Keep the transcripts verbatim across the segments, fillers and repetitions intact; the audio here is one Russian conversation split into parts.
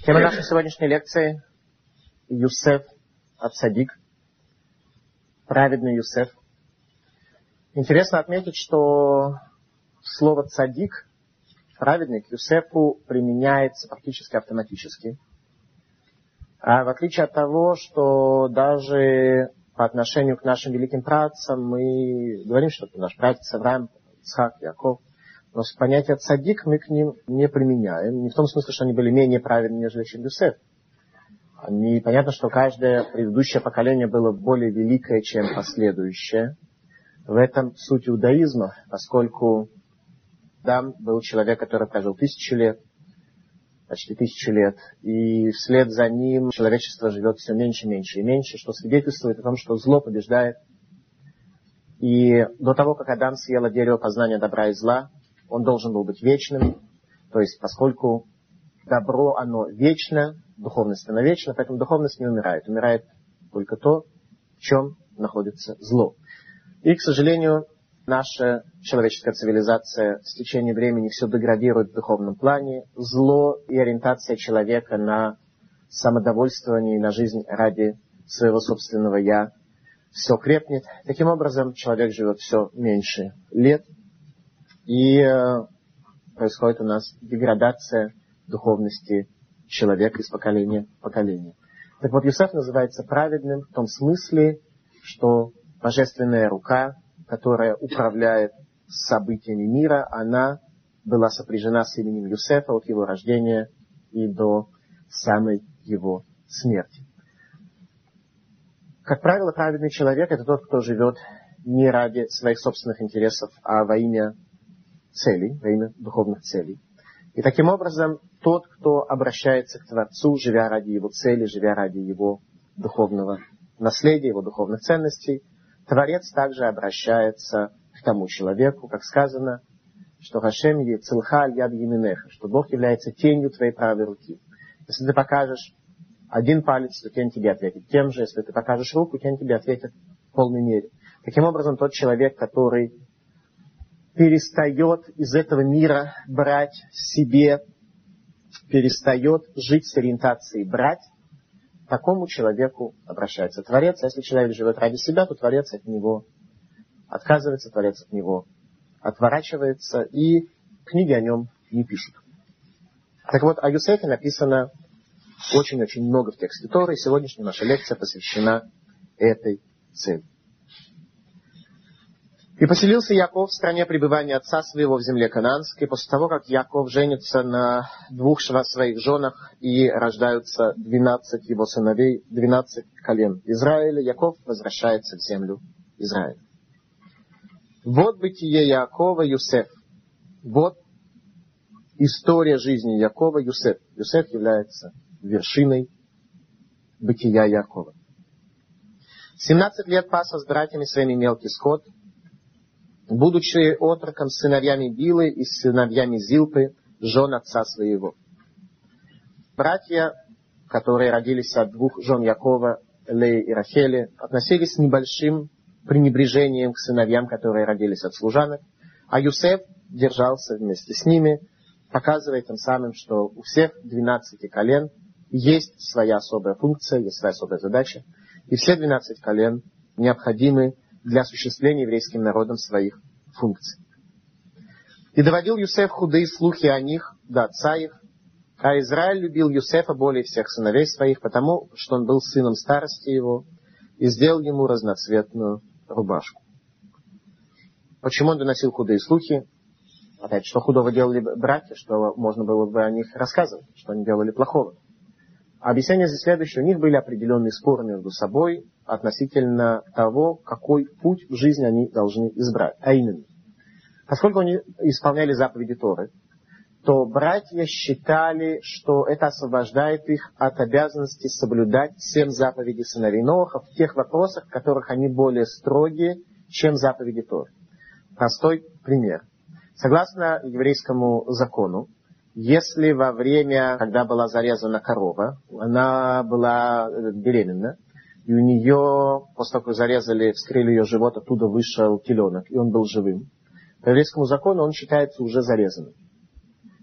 Тема нашей сегодняшней лекции — Юсеф ацадик, праведный Юсеф. Интересно отметить, что слово «цадик», праведный, к Юсефу применяется практически автоматически. А в отличие от того, что даже по отношению к нашим великим праотцам мы говорим, что это наш праотец Авраам, Ицхак, Яков, но понятие «цадик» мы к ним не применяем. Не в том смысле, что они были менее праведны, нежели чем Юсеф. Они, понятно, что каждое предыдущее поколение было более великое, чем последующее. В этом суть иудаизма, поскольку Адам был человек, который прожил тысячу лет, почти тысячу лет, и вслед за ним человечество живет все меньше, меньше и меньше, что свидетельствует о том, что зло побеждает. И до того, как Адам съел от дерева познания добра и зла, он должен был быть вечным. То есть, поскольку добро, оно вечно, духовность, она вечна, поэтому духовность не умирает. Умирает только то, в чем находится зло. И, к сожалению, наша человеческая цивилизация с течением времени все деградирует в духовном плане. Зло и ориентация человека на самодовольствование и на жизнь ради своего собственного «я» все крепнет. Таким образом, человек живет все меньше лет. И э, происходит у нас деградация духовности человека из поколения в поколение. Так вот, Юсеф называется праведным в том смысле, что божественная рука, которая управляет событиями мира, она была сопряжена с именем Юсефа от его рождения и до самой его смерти. Как правило, праведный человек — это тот, кто живет не ради своих собственных интересов, а во имя целей, во имя духовных целей. И таким образом, тот, кто обращается к Творцу, живя ради его цели, живя ради его духовного наследия, его духовных ценностей, Творец также обращается к тому человеку, как сказано, что Хашем ецилха аль яд еминеха, что Бог является тенью твоей правой руки. Если ты покажешь один палец, то тень тебе ответит тем же. Если ты покажешь руку, тень тебе ответит в полной мере. Таким образом, тот человек, который перестает из этого мира брать себе, перестает жить с ориентацией брать, к такому человеку обращается Творец. А если человек живет ради себя, то Творец от него отказывается, Творец от него отворачивается, и книги о нем не пишут. Так вот, о Юсефе написано очень-очень много в тексте Торы, и сегодняшняя наша лекция посвящена этой цели. «И поселился Яков в стране пребывания отца своего в земле Кананской, после того, как Яков женится на двух своих женах и рождаются двенадцать его сыновей, двенадцать колен Израиля, Яков возвращается в землю Израиля. Вот бытие Якова Юсеф. Вот история жизни Якова Юсеф. Юсеф является вершиной бытия Якова. семнадцать лет пас с братьями своими мелкий скот, будучи отроком с сыновьями Билы и с сыновьями Зилпы, жен отца своего. Братья, которые родились от двух жен Якова, Леи и Рахели, относились с небольшим пренебрежением к сыновьям, которые родились от служанок, а Юсеф держался вместе с ними, показывая тем самым, что у всех двенадцати колен есть своя особая функция, есть своя особая задача, и все двенадцать колен необходимы для осуществления еврейским народом своих функций. И доводил Юсеф худые слухи о них до отца их, а Израиль любил Юсефа более всех сыновей своих, потому что он был сыном старости его, и сделал ему разноцветную рубашку. Почему он доносил худые слухи? Опять, что худого делали братья, что можно было бы о них рассказывать, что они делали плохого. Объяснение здесь следующее. У них были определенные споры между собой относительно того, какой путь в жизни они должны избрать. А именно, поскольку они исполняли заповеди Торы, то братья считали, что это освобождает их от обязанности соблюдать семь заповедей сыновей Ноаха в тех вопросах, в которых они более строгие, чем заповеди Торы. Простой пример. Согласно еврейскому закону, если во время, когда была зарезана корова, она была беременна, и у нее, после того, как зарезали, вскрыли ее живот, оттуда вышел теленок, и он был живым, по еврейскому закону он считается уже зарезанным.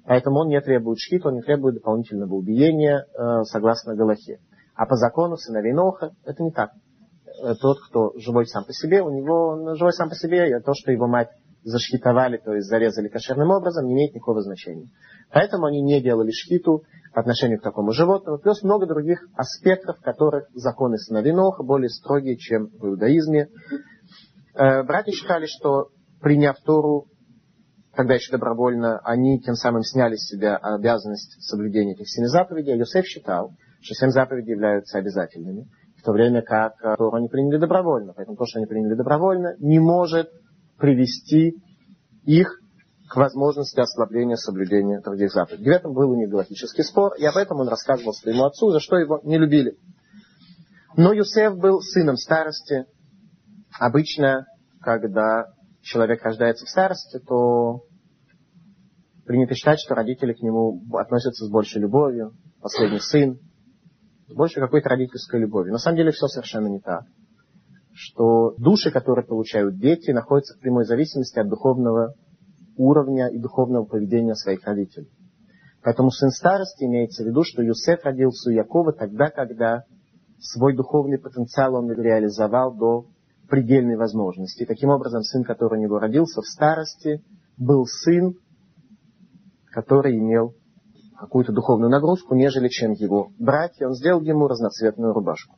Поэтому он не требует шхит, он не требует дополнительного убиения, э, согласно Галахе. А по закону сыновей Ноха это не так. Тот, кто живой сам по себе, у него он живой сам по себе, и то, что его мать зашхитовали, то есть зарезали кошерным образом, не имеет никакого значения. Поэтому они не делали шхиту по отношению к такому животному. Плюс много других аспектов, в которых законы сыновей Ноха более строгие, чем в иудаизме. Э, братья считали, что приняв Тору, тогда еще добровольно, они тем самым сняли с себя обязанность соблюдения этих семи заповедей. А Йосеф считал, что семь заповедей являются обязательными, в то время как Тору они приняли добровольно. Поэтому то, что они приняли добровольно, не может привести их к возможности ослабления соблюдения других заповедей. В этом был у них галахический спор, и об этом он рассказывал своему отцу, за что его не любили. Но Йосеф был сыном старости. Обычно, когда человек рождается в старости, то принято считать, что родители к нему относятся с большей любовью, последний сын, с большей какой-то родительской любовью. На самом деле все совершенно не так. Что души, которые получают дети, находятся в прямой зависимости от духовного уровня и духовного поведения своих родителей. Поэтому сын старости имеется в виду, что Йосеф родился у Якова тогда, когда свой духовный потенциал он реализовал до предельной возможности. И таким образом, сын, который у него родился в старости, был сын, который имел какую-то духовную нагрузку, нежели чем его братья. Он сделал ему разноцветную рубашку.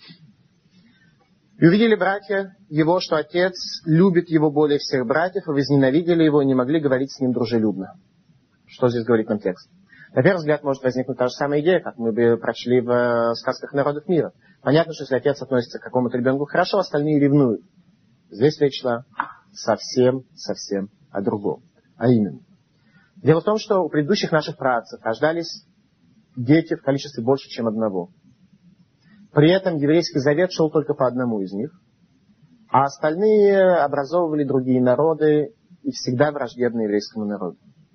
И увидели братья его, что отец любит его более всех братьев, и возненавидели его, и не могли говорить с ним дружелюбно. Что здесь говорит нам текст? На первый взгляд может возникнуть та же самая идея, как мы бы прочли в сказках народов мира. Понятно, что если отец относится к какому-то ребенку хорошо, остальные ревнуют. Здесь речь шла совсем-совсем о другом. А именно. Дело в том, что у предыдущих наших праотцев рождались дети в количестве больше, чем одного. При этом еврейский завет шел только по одному из них, а остальные образовывали другие народы и всегда враждебны еврейскому народу.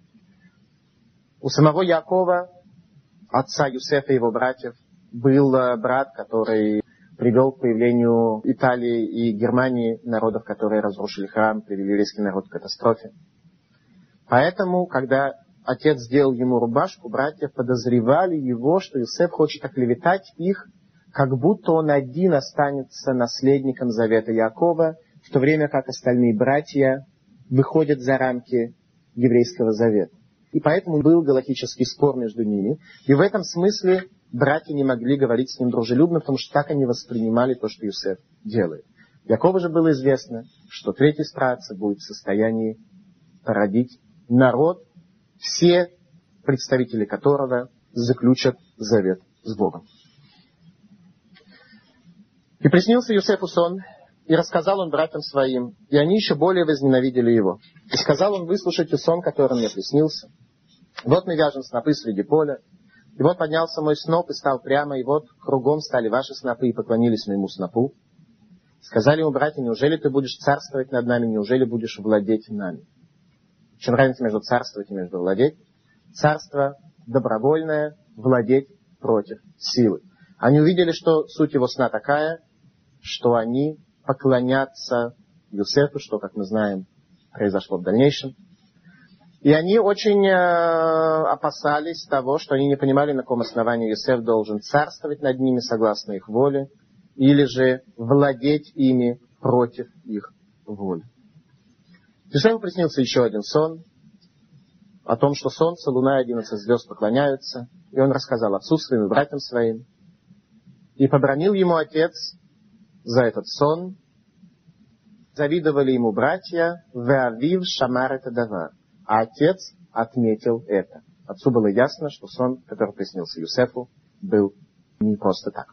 У самого Якова, отца Юсефа и его братьев, был брат, который привел к появлению Италии и Германии, народов, которые разрушили храм, привели еврейский народ к катастрофе. Поэтому, когда отец сделал ему рубашку, братья подозревали его, что Юсеф хочет оклеветать их, как будто он один останется наследником завета Якова, в то время как остальные братья выходят за рамки еврейского завета. И поэтому был галахический спор между ними. И в этом смысле братья не могли говорить с ним дружелюбно, потому что так они воспринимали то, что Юсеф делает. Якову же было известно, что третий из праотцев будет в состоянии породить народ, все представители которого заключат завет с Богом. И приснился Юсефу сон, и рассказал он братьям своим, и они еще более возненавидели его. И сказал он: выслушайте сон, который мне приснился. Вот мы вяжем снопы среди поля, и вот поднялся мой сноп и стал прямо, и вот кругом стали ваши снопы и поклонились моему снопу. Сказали ему братья: неужели ты будешь царствовать над нами, неужели будешь владеть нами? В чем разница между царствовать и между владеть? Царство добровольное, владеть против силы. Они увидели, что суть его сна такая, что они поклонятся Юсефу, что, как мы знаем, произошло в дальнейшем. И они очень э, опасались того, что они не понимали, на каком основании Юсеф должен царствовать над ними согласно их воле, или же владеть ими против их воли. Юсефу приснился еще один сон о том, что солнце, луна и одиннадцать звезд поклоняются, и он рассказал отцу своим и братьям своим. И побранил ему отец за этот сон. Завидовали ему братья, веавив шамар это давар. А отец отметил это. Отцу было ясно, что сон, который приснился Юсефу, был не просто так.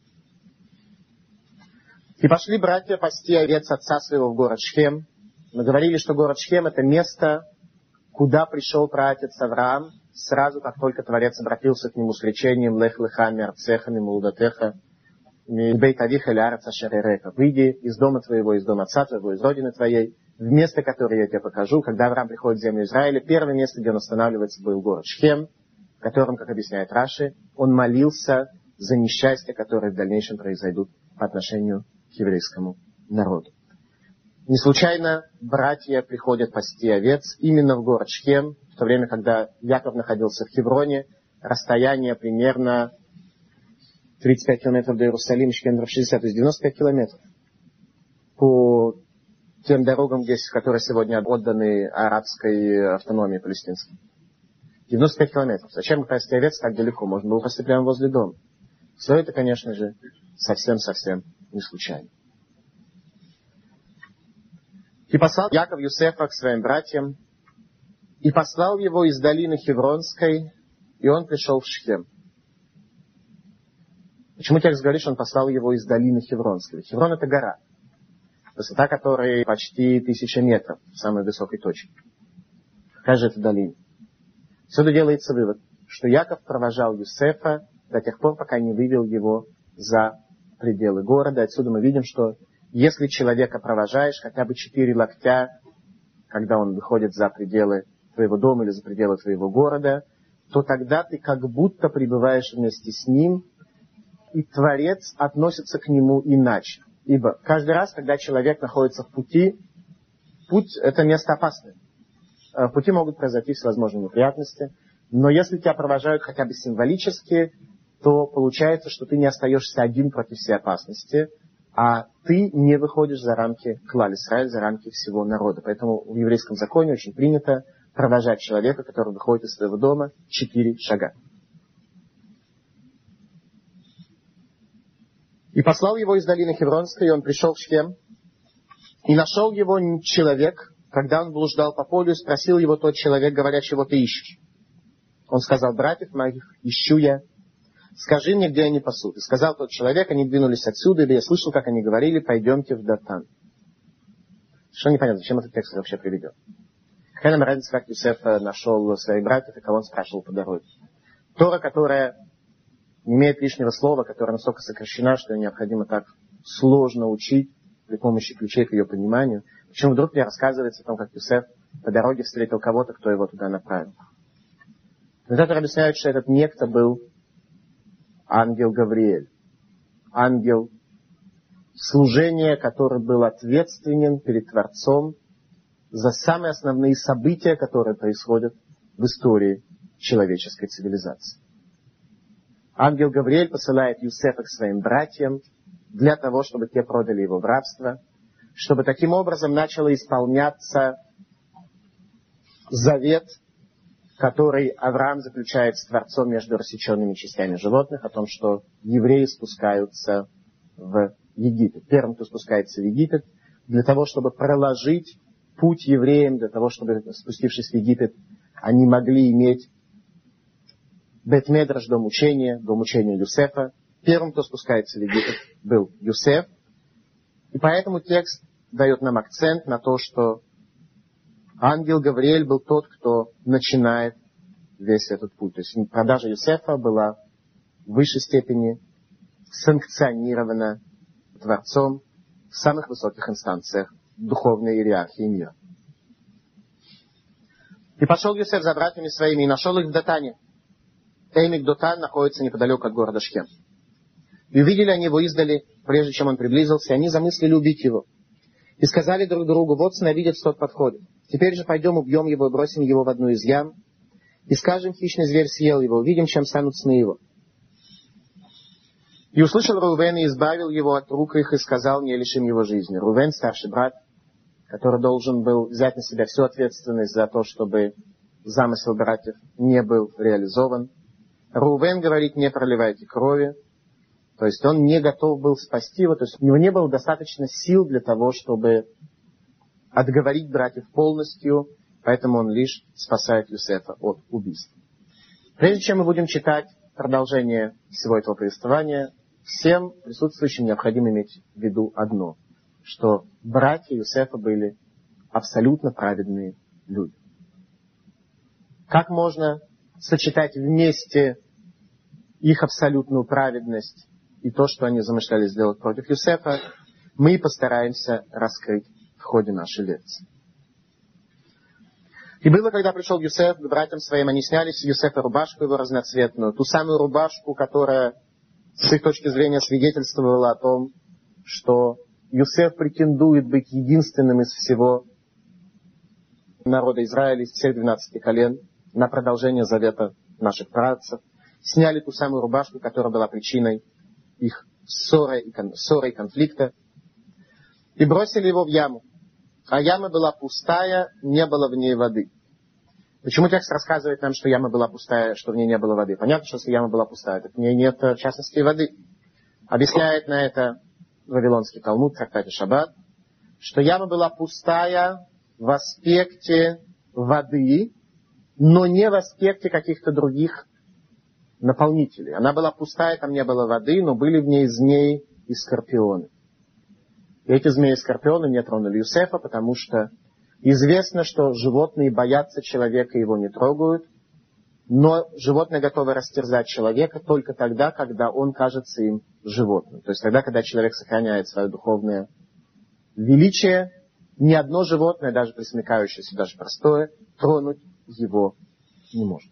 И пошли братья пасти овец отца своего в город Шхем. Мы говорили, что город Шхем — это место, куда пришел праотец Авраам, сразу как только Творец обратился к нему с речением «Лех леха миарцеха мимулдатеха мибейт авиха леарец ашер эрека». «Выйди из дома твоего, из дома отца твоего, из родины твоей, в место, которое я тебе покажу». Когда Авраам приходит в землю Израиля, первое место, где он останавливается, был город Шхем, в котором, как объясняет Раши, он молился за несчастья, которые в дальнейшем произойдут по отношению к еврейскому народу. Не случайно братья приходят пасти овец именно в город Шхем, в то время, когда Яков находился в Хевроне, расстояние примерно тридцать пять километров до Иерусалима, Шхем шестьдесят, то есть девяносто пять километров. По тем дорогам, которые сегодня отданы арабской автономии палестинской. девяносто пять километров. Зачем пасти овец так далеко? Можно было пасти прямо возле дома. Все это, конечно же, совсем-совсем не случайно. И послал Яков Юсефа к своим братьям, и послал его из долины Хевронской, и он пришел в Шхем. Почему текст говорит, что он послал его из долины Хевронской? Хеврон — это гора, высота которой почти тысяча метров в самой высокой точке. Какая же это долина? Отсюда делается вывод, что Яков провожал Юсефа до тех пор, пока не вывел его за пределы города. Отсюда мы видим, что если человека провожаешь хотя бы четыре локтя, когда он выходит за пределы твоего дома или за пределы твоего города, то тогда ты как будто пребываешь вместе с ним, и Творец относится к нему иначе. Ибо каждый раз, когда человек находится в пути, путь — это место опасное. В пути могут произойти всевозможные неприятности, но если тебя провожают хотя бы символически, то получается, что ты не остаешься один против всей опасности, а ты не выходишь за рамки клаль Исраэль, за рамки всего народа. Поэтому в еврейском законе очень принято провожать человека, который выходит из своего дома, четыре шага. И послал его из долины Хевронской, и он пришел в Шхем, и нашел его человек, когда он блуждал по полю, спросил его тот человек, говоря, чего ты ищешь. Он сказал: братьев моих ищу я, скажи мне, где они пасут. И сказал тот человек: они двинулись отсюда, ибо я слышал, как они говорили: пойдемте в Датан. Что непонятно, зачем этот текст вообще приведен? Какая нам разница, как Юсеф нашел своих братьев и кого он спрашивал по дороге? Тора, которая не имеет лишнего слова, которая настолько сокращена, что ее необходимо так сложно учить при помощи ключей к ее пониманию. Почему вдруг мне рассказывается о том, как Юсеф по дороге встретил кого-то, кто его туда направил? Комментаторы объясняют, что этот некто был ангел Гавриэль. Ангел служения, который был ответственен перед Творцом за самые основные события, которые происходят в истории человеческой цивилизации. Ангел Гавриэль посылает Юсефа к своим братьям для того, чтобы те продали его в рабство, чтобы таким образом начало исполняться завет, который Авраам заключает с Творцом между рассеченными частями животных, о том, что евреи спускаются в Египет. Первым, кто спускается в Египет, для того, чтобы проложить путь евреям, для того, чтобы, спустившись в Египет, они могли иметь Бет-Медраш, дом учения, дом учения Юсефа. Первым, кто спускается в Египет, был Юсеф. И поэтому текст дает нам акцент на то, что ангел Гавриэль был тот, кто начинает весь этот путь. То есть продажа Юсефа была в высшей степени санкционирована Творцом в самых высоких инстанциях духовной иерархии мира. И пошел Юсеф за братьями своими и нашел их в Датане. Эймик Дотан находится неподалеку от города Шхем. И увидели они его издали, прежде чем он приблизился, и они замыслили убить его. И сказали друг другу: вот сновидец тот подходит. Теперь же пойдем, убьем его и бросим его в одну из ям. И скажем: хищный зверь съел его, увидим, чем станут сны его. И услышал Рувен и избавил его от рук их и сказал: не лишим его жизни. Рувен, старший брат, который должен был взять на себя всю ответственность за то, чтобы замысел братьев не был реализован. Рувен говорит: не проливайте крови. То есть он не готов был спасти его, то есть у него не было достаточно сил для того, чтобы отговорить братьев полностью, поэтому он лишь спасает Юсефа от убийства. Прежде чем мы будем читать продолжение всего этого повествования, всем присутствующим необходимо иметь в виду одно, что братья Юсефа были абсолютно праведные люди. Как можно сочетать вместе их абсолютную праведность и то, что они замышляли сделать против Юсефа, мы постараемся раскрыть в ходе нашей лекции. И было, когда пришел Юсеф к братьям своим, они сняли с Юсефа рубашку его разноцветную, ту самую рубашку, которая с их точки зрения свидетельствовала о том, что Юсеф претендует быть единственным из всего народа Израиля, из всех двенадцати колен, на продолжение завета наших працев. Сняли ту самую рубашку, которая была причиной их ссоры и, кон- ссоры и конфликта, и бросили его в яму. А яма была пустая, не было в ней воды. Почему текст рассказывает нам, что яма была пустая, что в ней не было воды? Понятно, что если яма была пустая, так в ней нет, в частности, воды. Объясняет на это Вавилонский Талмуд, в трактате Шаббат, что яма была пустая в аспекте воды, но не в аспекте каких-то других наполнителей. Она была пустая, там не было воды, но были в ней змеи и скорпионы. И эти змеи и скорпионы не тронули Юсефа, потому что известно, что животные боятся человека и его не трогают, но животное готово растерзать человека только тогда, когда он кажется им животным. То есть тогда, когда человек сохраняет свое духовное величие, ни одно животное, даже присмыкающееся, даже простое, тронуть его не может.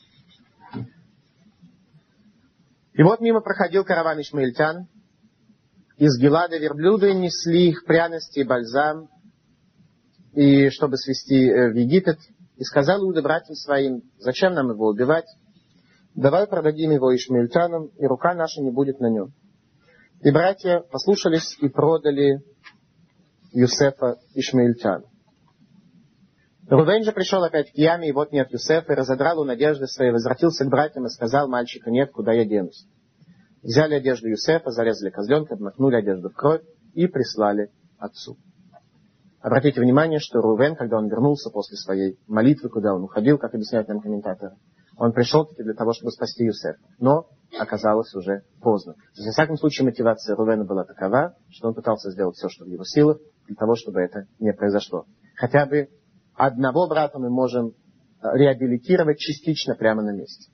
И вот мимо проходил караван ишмаильтян. Из Гилада верблюды несли их пряности и бальзам, и чтобы свезти в Египет. И сказал Иуда братьям своим: зачем нам его убивать? Давай продадим его ишмаильтянам, и рука наша не будет на нем. И братья послушались и продали Юсефа ишмаильтяну. Рувен же пришел опять к яме, и вот нет Юсефа, и разодрал он одежды свои, возвратился к братьям и сказал: мальчика нет, куда я денусь? Взяли одежду Юсефа, зарезали козленка, обмакнули одежду в кровь и прислали отцу. Обратите внимание, что Рувен, когда он вернулся после своей молитвы, куда он уходил, как объясняют нам комментаторы, он пришел таки для того, чтобы спасти Юсефа. Но оказалось уже поздно. То есть, во всяком случае, мотивация Рувена была такова, что он пытался сделать все, что в его силах, для того, чтобы это не произошло. Хотя бы одного брата мы можем реабилитировать частично прямо на месте.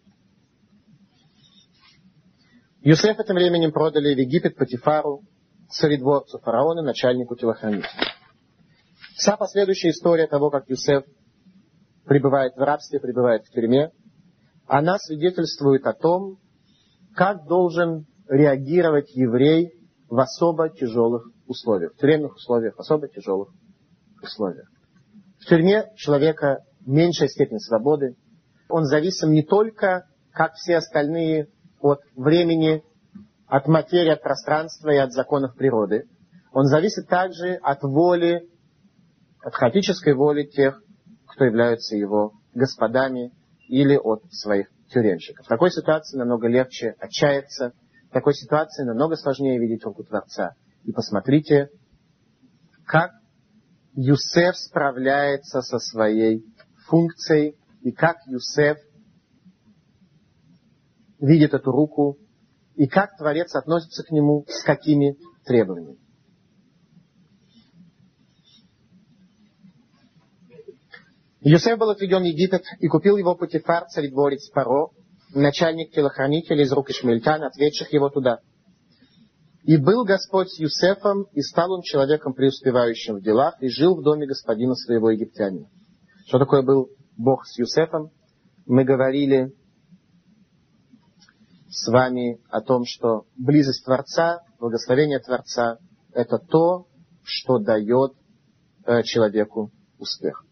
Юсефа тем временем продали в Египет Потифару, царедворцу фараона, начальнику телохранителей. Вся последующая история того, как Юсеф пребывает в рабстве, пребывает в тюрьме, она свидетельствует о том, как должен реагировать еврей в особо тяжелых условиях, в тюремных условиях, в особо тяжелых условиях. В тюрьме человека меньшая степень свободы. Он зависим не только, как все остальные, от времени, от материи, от пространства и от законов природы. Он зависит также от воли, от хаотической воли тех, кто являются его господами, или от своих тюремщиков. В такой ситуации намного легче отчаяться, в такой ситуации намного сложнее видеть руку Творца. И посмотрите, как Юсеф справляется со своей функцией, и как Юсеф видит эту руку, и как Творец относится к нему, с какими требованиями. Юсеф был отведен в Египет, и купил его Потифар, царедворец Паро, начальник телохранителей из рук ишмаильтян, отведших его туда. И был Господь с Юсефом, и стал он человеком преуспевающим в делах, и жил в доме господина своего египтянина. Что такое был Бог с Юсефом? Мы говорили с вами о том, что близость Творца, благословение Творца — это то, что дает э, человеку успех.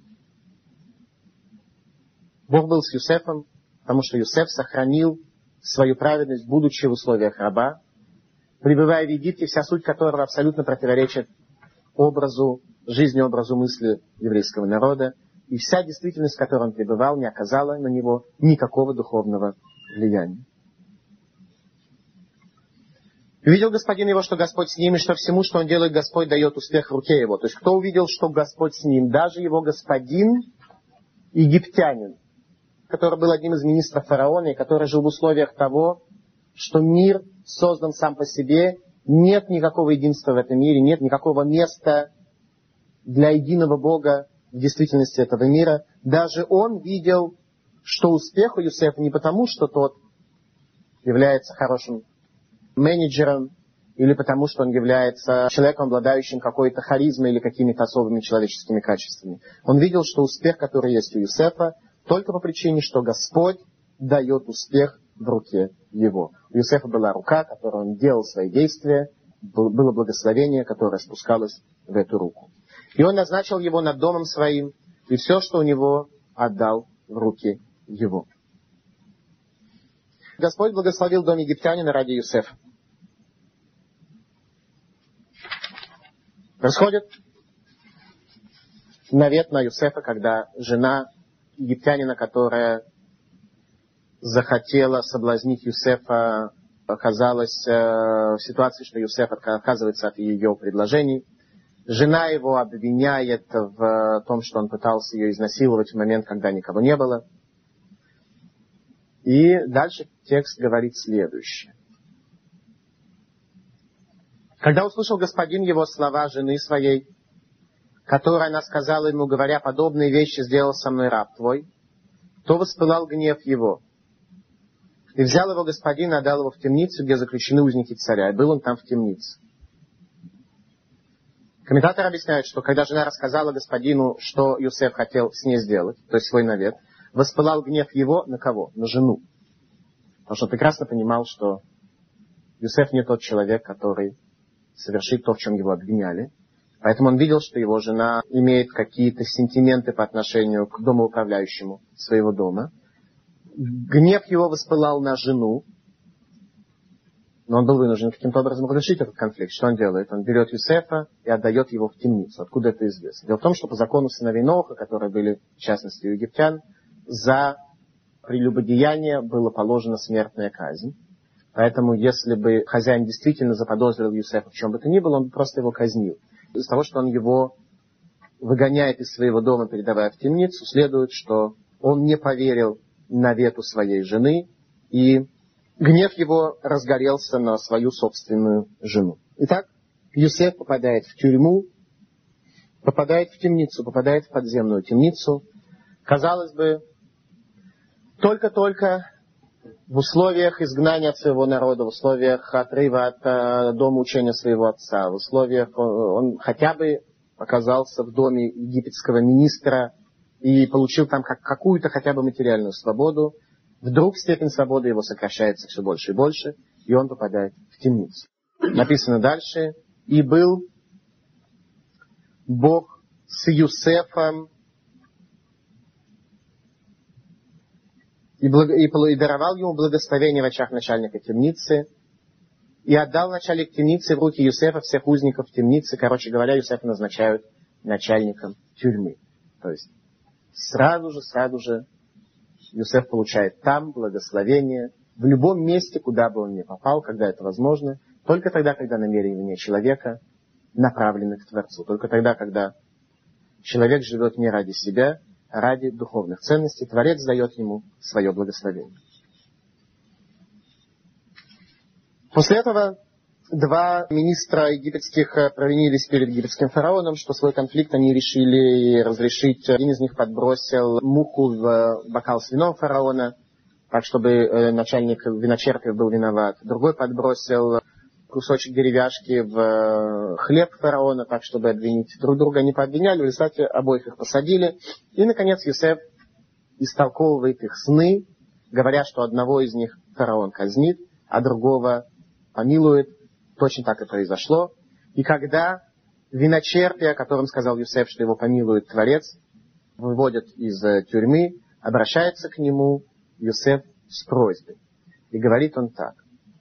Бог был с Юсефом, потому что Юсеф сохранил свою праведность, будучи в условиях раба, пребывая в Египте, вся суть которого абсолютно противоречит образу жизни, образу мысли еврейского народа, и вся действительность, в которой он пребывал, не оказала на него никакого духовного влияния. Увидел господин его, что Господь с ним, и что всему, что он делает, Господь дает успех в руке его. То есть, кто увидел, что Господь с ним? Даже его господин, египтянин, который был одним из министров фараона, и который жил в условиях того, что мир создан сам по себе, нет никакого единства в этом мире, нет никакого места для единого Бога в действительности этого мира. Даже он видел, что успех у Юсефа не потому, что тот является хорошим менеджером, или потому, что он является человеком, обладающим какой-то харизмой или какими-то особыми человеческими качествами. Он видел, что успех, который есть у Юсефа, только по причине, что Господь дает успех в руке его. У Юсефа была рука, которой он делал свои действия, было благословение, которое спускалось в эту руку. И он назначил его над домом своим, и все, что у него, отдал в руки его. Господь благословил дом египтянина ради Юсефа. Происходит навет на Юсефа, когда жена египтянина, которая захотела соблазнить Юсефа, оказалась в ситуации, что Юсеф отказывается от ее предложений. Жена его обвиняет в том, что он пытался ее изнасиловать в момент, когда никого не было. И дальше текст говорит следующее. Когда услышал господин его слова жены своей, которые она сказала ему, говоря, подобные вещи сделал со мной раб твой, то воспылал гнев его. И взял его господин и отдал его в темницу, где заключены узники царя. И был он там в темнице. Комментаторы объясняют, что когда жена рассказала господину, что Юсеф хотел с ней сделать, то есть свой навет, воспылал гнев его на кого? На жену. Потому что он прекрасно понимал, что Юсеф не тот человек, который совершит то, в чем его обвиняли. Поэтому он видел, что его жена имеет какие-то сентименты по отношению к домоуправляющему своего дома. Гнев его воспылал на жену, но он был вынужден каким-то образом разрешить этот конфликт. Что он делает? Он берет Юсефа и отдает его в темницу. Откуда это известно? Дело в том, что по закону сыновей Ноаха, которые были, в частности, у египтян, за прелюбодеяние было положена смертная казнь. Поэтому, если бы хозяин действительно заподозрил Юсефа в чем бы то ни было, он бы просто его казнил. Из того, что он его выгоняет из своего дома, передавая в темницу, следует, что он не поверил навету своей жены, и гнев его разгорелся на свою собственную жену. Итак, Юсеф попадает в тюрьму, попадает в темницу, попадает в подземную темницу. Казалось бы, только-только в условиях изгнания от своего народа, в условиях отрыва от э, дома учения своего отца, в условиях он, он хотя бы оказался в доме египетского министра и получил там как, какую-то хотя бы материальную свободу, вдруг степень свободы его сокращается все больше и больше, и он попадает в темницу. Написано дальше: «И был Бог с Юсефом, и, благо, и, и даровал ему благословение в очах начальника темницы, и отдал начальник темницы в руки Юсефа всех узников темницы». Короче говоря, Юсефа назначают начальником тюрьмы. То есть сразу же, сразу же Юсеф получает там благословение в любом месте, куда бы он ни попал, когда это возможно, только тогда, когда намерения человека направлены к Творцу, только тогда, когда человек живет не ради себя, а ради духовных ценностей, Творец дает ему свое благословение. После этого два министра египетских провинились перед египетским фараоном, что свой конфликт они решили разрешить. Один из них подбросил муху в бокал с вином фараона, так, чтобы начальник виночерпия был виноват. Другой подбросил кусочек деревяшки в хлеб фараона, так, чтобы обвинить друг друга. Они пообвиняли, в результате обоих их посадили. И, наконец, Юсеф истолковывает их сны, говоря, что одного из них фараон казнит, а другого помилует. Точно так и произошло. И когда виночерпия, о котором сказал Юсеф, что его помилует Творец, выводят из тюрьмы, обращается к нему Юсеф с просьбой. И говорит он так.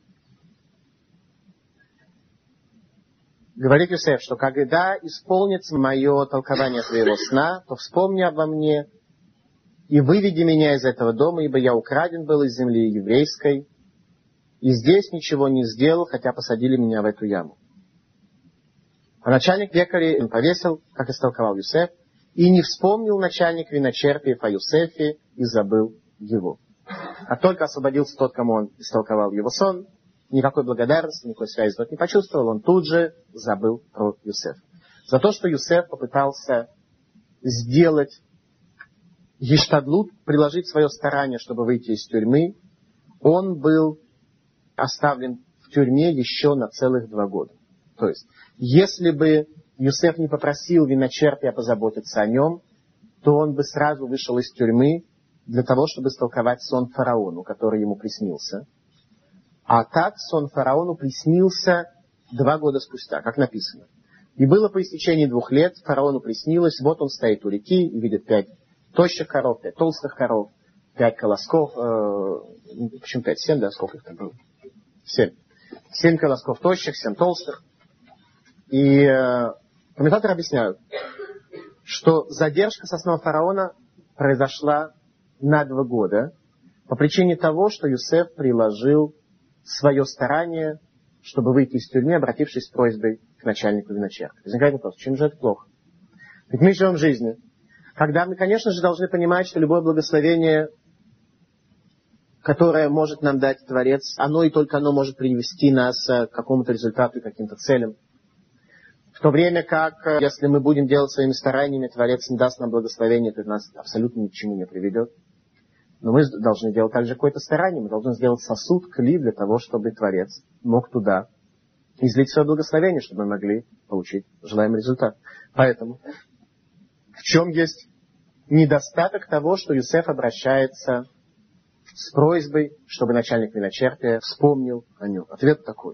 Говорит Юсеф, что когда исполнится мое толкование твоего сна, то вспомни обо мне и выведи меня из этого дома, ибо я украден был из земли еврейской, и здесь ничего не сделал, хотя посадили меня в эту яму. А начальник пекарей повесил, как истолковал Юсеф, и не вспомнил начальник виночерпиев о Юсефе и забыл его. А только освободился тот, кому он истолковал его сон, никакой благодарности, никакой связи тот не почувствовал, он тут же забыл про Юсефа. За то, что Юсеф попытался сделать ештадлут, приложить свое старание, чтобы выйти из тюрьмы, он был оставлен в тюрьме еще на целых два года. То есть, если бы Юсеф не попросил виночерпия позаботиться о нем, то он бы сразу вышел из тюрьмы для того, чтобы истолковать сон фараону, который ему приснился. А так сон фараону приснился два года спустя, как написано. И было по истечении двух лет, фараону приснилось, вот он стоит у реки и видит пять тощих коров, пять толстых коров, пять колосков, э, почему пять, семь, да, сколько их там было? Семь. Семь колосков тощих, семь толстых. И э, комментаторы объясняют, что задержка со сном фараона произошла на два года по причине того, что Юсеф приложил свое старание, чтобы выйти из тюрьмы, обратившись с просьбой к начальнику виночерпа. Возникает вопрос, чем же это плохо? Ведь мы живем в жизни, когда мы, конечно же, должны понимать, что любое благословение, которое может нам дать Творец, оно и только оно может привести нас к какому-то результату и каким-то целям. В то время как, если мы будем делать своими стараниями, Творец не даст нам благословение, то это нас абсолютно ни к чему не приведет. Но мы должны делать также какое-то старание. Мы должны сделать сосуд, кли для того, чтобы Творец мог туда излить свое благословение, чтобы мы могли получить желаемый результат. Поэтому в чем есть недостаток того, что Юсеф обращается с просьбой, чтобы начальник виночерпия вспомнил о нем? Ответ такой,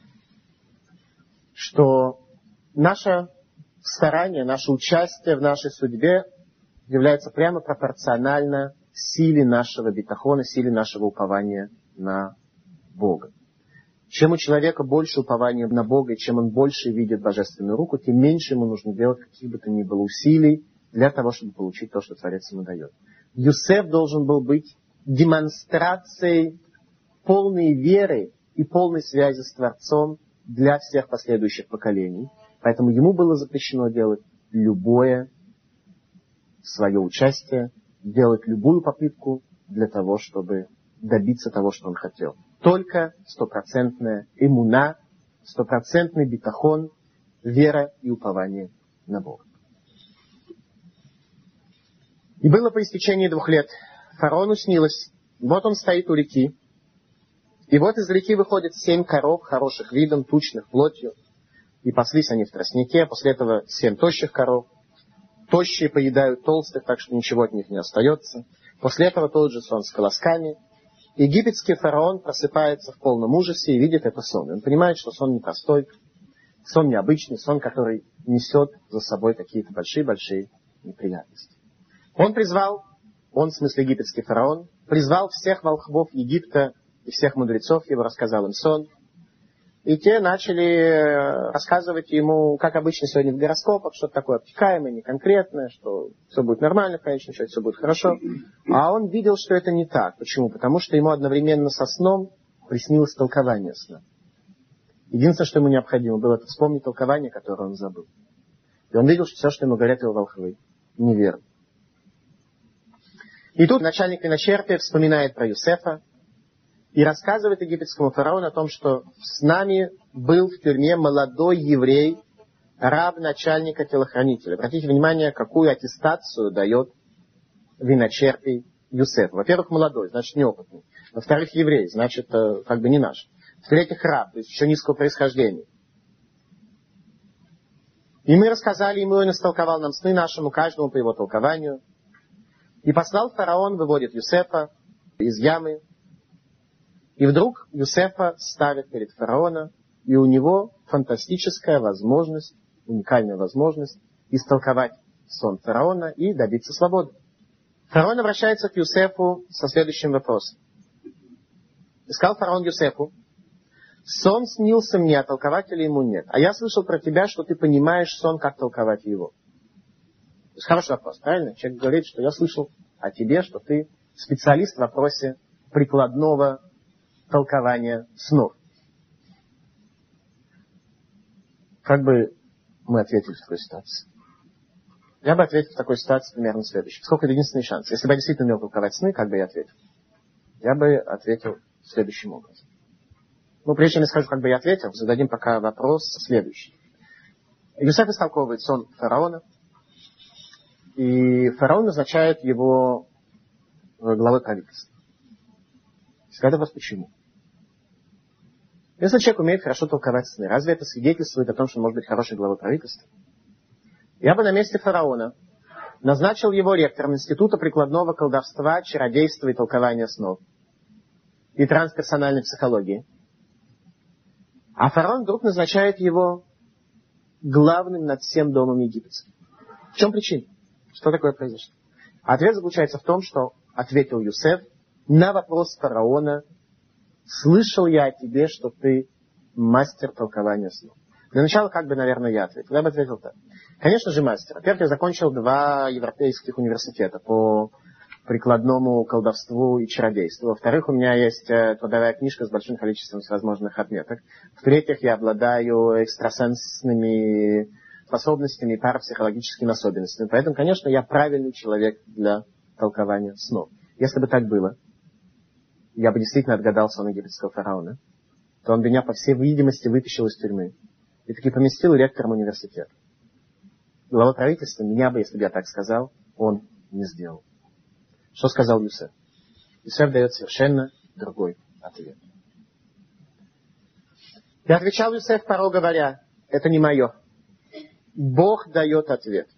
что наше старание, наше участие в нашей судьбе является прямо пропорционально силе нашего битахона, силе нашего упования на Бога. Чем у человека больше упования на Бога, и чем он больше видит божественную руку, тем меньше ему нужно делать каких бы то ни было усилий для того, чтобы получить то, что Творец ему дает. Юсеф должен был быть демонстрацией полной веры и полной связи с Творцом для всех последующих поколений. Поэтому ему было запрещено делать любое свое участие, делать любую попытку для того, чтобы добиться того, что он хотел. Только стопроцентная иммуна, стопроцентный битахон, вера и упование на Бога. И было по истечении двух лет. Фараону снилось, вот он стоит у реки, и вот из реки выходят семь коров, хороших видом, тучных плотью, и паслись они в тростнике, после этого семь тощих коров. Тощие поедают толстых, так что ничего от них не остается. После этого тот же сон с колосками. Египетский фараон просыпается в полном ужасе и видит это сон. Он понимает, что сон непростой, сон необычный, сон, который несет за собой какие-то большие-большие неприятности. Он призвал, он, в смысле египетский фараон, призвал всех волхвов Египта и всех мудрецов его, рассказал им сон. И те начали рассказывать ему, как обычно сегодня в гороскопах, что-то такое обтекаемое, неконкретное, что все будет нормально в конечном счете, все будет хорошо. А он видел, что это не так. Почему? Потому что ему одновременно со сном приснилось толкование сна. Единственное, что ему необходимо было, это вспомнить толкование, которое он забыл. И он видел, что все, что ему говорят его волхвы, неверно. И тут начальник виночерпия вспоминает про Юсефа, и рассказывает египетскому фараону о том, что с нами был в тюрьме молодой еврей, раб начальника телохранителя. Обратите внимание, какую аттестацию дает виночерпий Юсеф. Во-первых, молодой, значит неопытный. Во-вторых, еврей, значит как бы не наш. В-третьих, раб, то есть еще низкого происхождения. И мы рассказали ему, и он истолковал нам сны нашему, каждому по его толкованию. И послал фараон, выводит Юсефа из ямы. И вдруг Юсефа ставят перед фараоном, и у него фантастическая возможность, уникальная возможность истолковать сон фараона и добиться свободы. Фараон обращается к Юсефу со следующим вопросом. И сказал фараон Юсефу: сон снился мне, а толкователя ему нет. А я слышал про тебя, что ты понимаешь сон, как толковать его. То есть хороший вопрос, правильно? Человек говорит, что я слышал о тебе, что ты специалист в вопросе прикладного толкования снов. Как бы мы ответили в такой ситуации? Я бы ответил в такой ситуации примерно следующее. Сколько это единственный шанс? Если бы я действительно умел толковать сны, как бы я ответил? Я бы ответил следующим образом. Ну, прежде чем я скажу, как бы я ответил, зададим пока вопрос следующий. Юсеф истолковывает сон фараона, и фараон назначает его главой правительства. Скажите вопрос, почему? Если человек умеет хорошо толковать сны, разве это свидетельствует о том, что он может быть хорошей главой правительства? Я бы на месте фараона назначил его ректором Института прикладного колдовства, чародейства и толкования снов и трансперсональной психологии. А фараон вдруг назначает его главным над всем домом египетским. В чем причина? Что такое произошло? Ответ заключается в том, что ответил Юсеф на вопрос фараона: слышал я о тебе, что ты мастер толкования снов. Для начала, как бы, наверное, я ответил. Я бы ответил так. Конечно же, мастер. Во-первых, я закончил два европейских университета по прикладному колдовству и чародейству. Во-вторых, у меня есть трудовая книжка с большим количеством всевозможных отметок. В-третьих, я обладаю экстрасенсными способностями и парапсихологическими особенностями. Поэтому, конечно, я правильный человек для толкования снов. Если бы так было, я бы действительно отгадал сон египетского фараона, то он бы меня, по всей видимости, вытащил из тюрьмы и таки поместил ректором университета. Глава правительства меня бы, если бы я так сказал, он не сделал. Что сказал Юсеф? Юсеф дает совершенно другой ответ. И отвечал Юсеф фараону, говоря: это не мое. Бог дает ответ.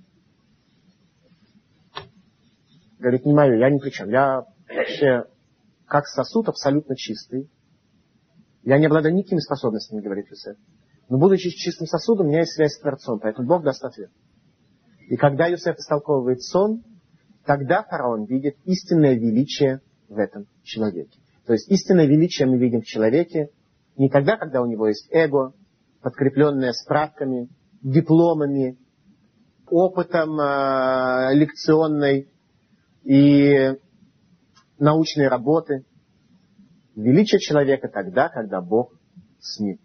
Говорит: не мое, я ни при чем. Я вообще как сосуд абсолютно чистый. Я не обладаю никакими способностями, говорит Юсеф. Но будучи чистым сосудом, у меня есть связь с Творцом, поэтому Бог даст ответ. И когда Юсеф истолковывает сон, тогда фараон видит истинное величие в этом человеке. То есть истинное величие мы видим в человеке не тогда, когда у него есть эго, подкрепленное справками, дипломами, опытом э, лекционной и научной работы. Величие человека тогда, когда Бог с ним.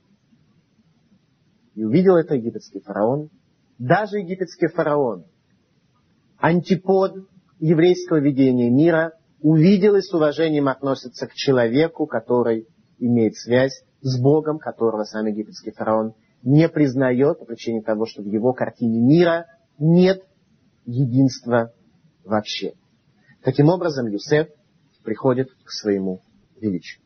И увидел это египетский фараон. Даже египетский фараон, антипод еврейского видения мира, увидел и с уважением относится к человеку, который имеет связь с Богом, которого сам египетский фараон не признает по причине того, что в его картине мира нет единства вообще. Таким образом, Юсеф приходит к своему величию.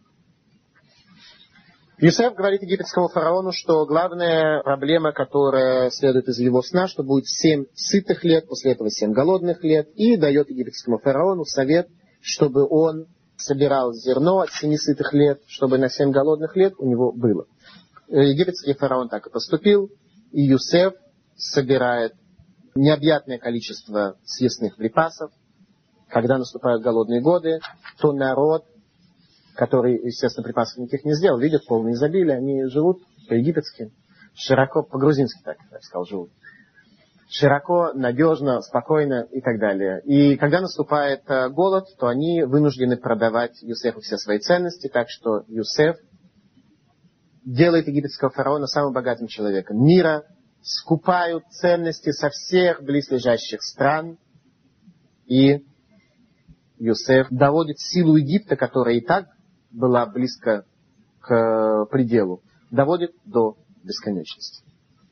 Юсеф говорит египетскому фараону, что главная проблема, которая следует из его сна, что будет семь сытых лет, после этого семь голодных лет, и дает египетскому фараону совет, чтобы он собирал зерно от семи сытых лет, чтобы на семь голодных лет у него было. Египетский фараон так и поступил, и Юсеф собирает необъятное количество съестных припасов. Когда наступают голодные годы, то народ, который, естественно, припасов никаких не сделал, видят полное изобилие, они живут по-египетски, широко, по-грузински, так я сказал, живут. Широко, надежно, спокойно и так далее. И когда наступает голод, то они вынуждены продавать Юсефу все свои ценности, так что Юсеф делает египетского фараона самым богатым человеком мира, скупают ценности со всех близлежащих стран, и Юсеф доводит силу Египта, которая и так была близко к пределу, доводит до бесконечности.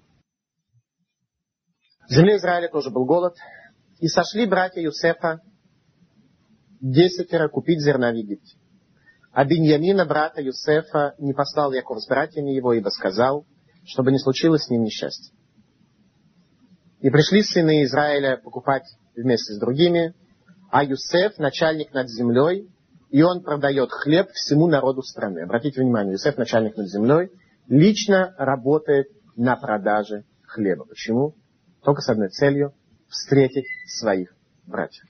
В земле Израиля тоже был голод, и сошли братья Юсефа десятеро купить зерна в Египте. А Биньямина, брата Юсефа, не послал Яков с братьями его, ибо сказал, чтобы не случилось с ним несчастье. И пришли сыны Израиля покупать вместе с другими, а Юсеф начальник над землей, и он продает хлеб всему народу страны. Обратите внимание, Юсеф начальник над землей, лично работает на продаже хлеба. Почему? Только с одной целью – встретить своих братьев.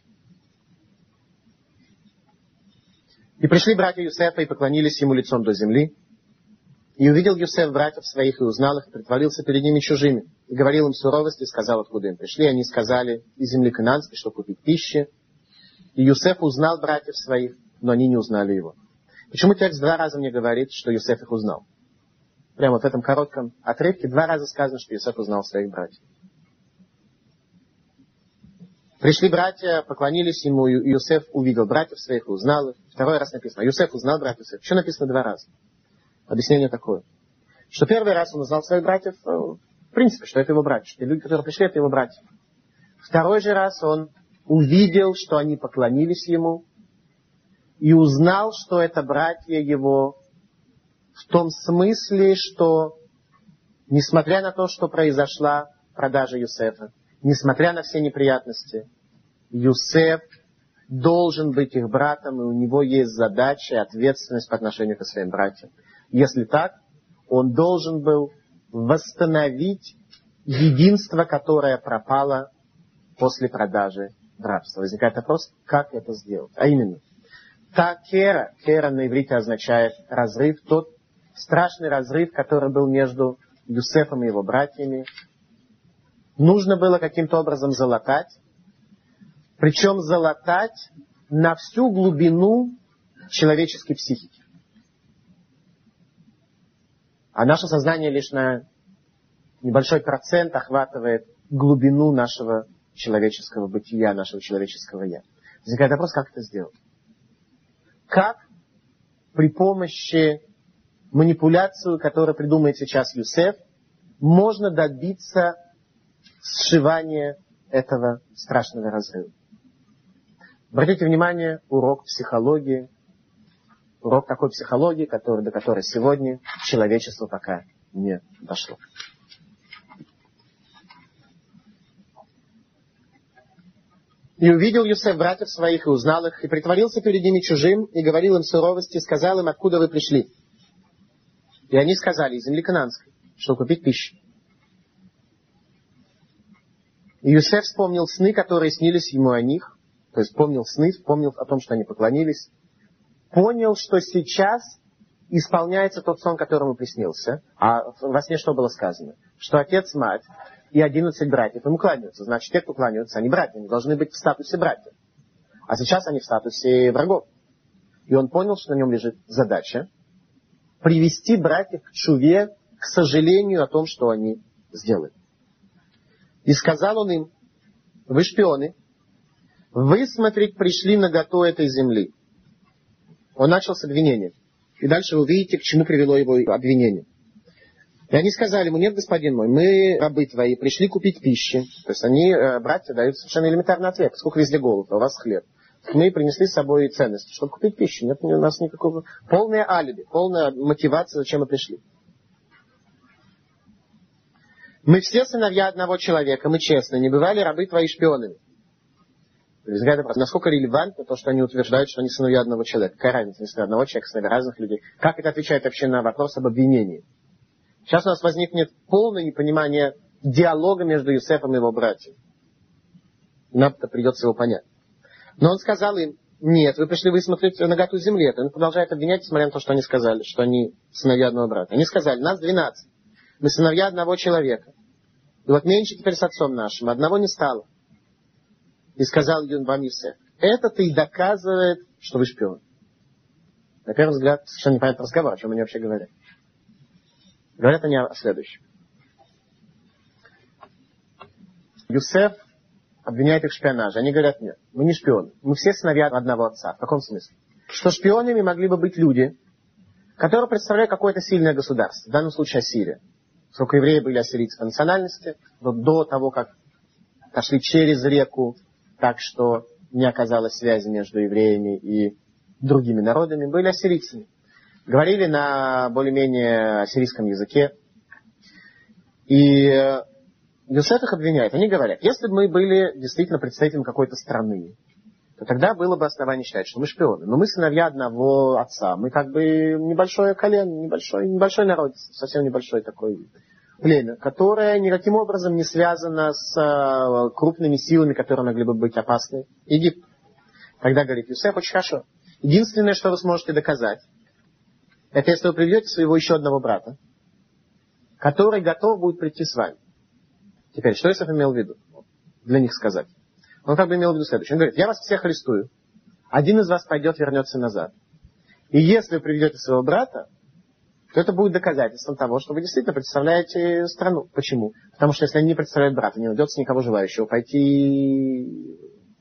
И пришли братья Юсефа и поклонились ему лицом до земли. И увидел Юсеф братьев своих и узнал их, и притворился перед ними чужими. И говорил им суровости, и сказал, откуда им пришли. Они сказали, из земли кананской, чтобы купить пищи. И Юсеф узнал братьев своих, но они не узнали его. Почему текст два раза мне говорит, что Юсеф их узнал? Прямо вот в этом коротком отрывке два раза сказано, что Юсеф узнал своих братьев. Пришли братья, поклонились ему, и Юсеф увидел братьев своих и узнал их. Второй раз написано, Юсеф узнал братьев своих. Почему написано два раза? Объяснение такое. Что первый раз он узнал своих братьев, в принципе, что это его братья, что люди, которые пришли, это его братья. Второй же раз он увидел, что они поклонились ему, и узнал, что это братья его, в том смысле, что, несмотря на то, что произошла продажа Юсефа, несмотря на все неприятности, Юсеф должен быть их братом, и у него есть задача и ответственность по отношению к своим братьям. Если так, он должен был восстановить единство, которое пропало после продажи в рабство. Возникает вопрос, как это сделать? А именно, та кера, кера на иврите означает разрыв, тот страшный разрыв, который был между Юсефом и его братьями, нужно было каким-то образом залатать, причем залатать на всю глубину человеческой психики. А наше сознание лишь на небольшой процент охватывает глубину нашего человеческого бытия, нашего человеческого «я». Возникает вопрос, как это сделать? Как при помощи манипуляции, которую придумает сейчас Юсеф, можно добиться сшивания этого страшного разрыва? Обратите внимание, урок психологии, урок такой психологии, который, до которой сегодня человечество пока не дошло. И увидел Юсеф братьев своих, и узнал их, и притворился перед ними чужим, и говорил им суровости, и сказал им, откуда вы пришли. И они сказали, из земли Кананской, чтобы купить пищу. И Юсеф вспомнил сны, которые снились ему о них, то есть вспомнил сны, вспомнил о том, что они поклонились, понял, что сейчас исполняется тот сон, которому приснился. А во сне что было сказано? Что отец, мать и одиннадцать братьев ему кланяются. Значит, те, кто кланяются, они братья, они должны быть в статусе братьев. А сейчас они в статусе врагов. И он понял, что на нем лежит задача привести братьев к чуве, к сожалению о том, что они сделали. И сказал он им, вы шпионы, высмотреть пришли наготу этой земли. Он начал с обвинения. И дальше вы увидите, к чему привело его обвинение. И они сказали ему, нет, господин мой, мы, рабы твои, пришли купить пищи. То есть они, братья, дают совершенно элементарный ответ. Поскольку везде голод, а у вас хлеб. Мы принесли с собой ценности, чтобы купить пищу. Нет у нас никакого... Полное алиби, полная мотивация, зачем мы пришли. Мы все сыновья одного человека, мы честны, не бывали рабы твои шпионами. Насколько релевантно то, что они утверждают, что они сыновья одного человека. Какая разница, если одного человека, сыновья разных людей. Как это отвечает вообще на вопрос об обвинении? Сейчас у нас возникнет полное непонимание диалога между Юсефом и его братьями. Нам-то придется его понять. Но он сказал им, нет, вы пришли высмотреть наготу земли. Он продолжает обвинять, несмотря на то, что они сказали, что они сыновья одного брата. Они сказали, нас двенадцать. Мы сыновья одного человека. И вот меньше теперь с отцом нашим. Одного не стало. И сказал вам Юсеф, это-то и доказывает, что вы шпион. На первый взгляд, совершенно непонятный разговор, о чем они вообще говорят. Говорят они о следующем. Юсеф обвиняет их в шпионаже. Они говорят, нет, мы не шпионы. Мы все сыновья одного отца. В каком смысле? Что шпионами могли бы быть люди, которые представляют какое-то сильное государство. В данном случае Ассирия. Сколько евреи были ассирийской национальности, до, до того, как пошли через реку, так что не оказалось связи между евреями и другими народами, были ассирийцами. Говорили на более-менее ассирийском языке. И Юсеф их обвиняет. Они говорят, если бы мы были действительно представителем какой-то страны, то тогда было бы основание считать, что мы шпионы. Но мы сыновья одного отца. Мы как бы небольшое колено, небольшой, небольшой народ, совсем небольшой такой племя, которое никаким образом не связано с uh, крупными силами, которые могли бы быть опасны. Египет. Тогда говорит Юсеф, очень хорошо. Единственное, что вы сможете доказать, это если вы приведете своего еще одного брата, который готов будет прийти с вами. Теперь, что Юсеф имел в виду? Для них сказать. Он как бы имел в виду следующее. Он говорит, я вас всех арестую. Один из вас пойдет, вернется назад. И если вы приведете своего брата, то это будет доказательством того, что вы действительно представляете страну. Почему? Потому что если они не представляют брата, не найдется никого желающего пойти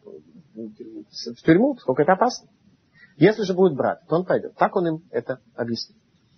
в тюрьму, сколько это опасно. Если же будет брат, то он пойдет. Так он им это объяснит.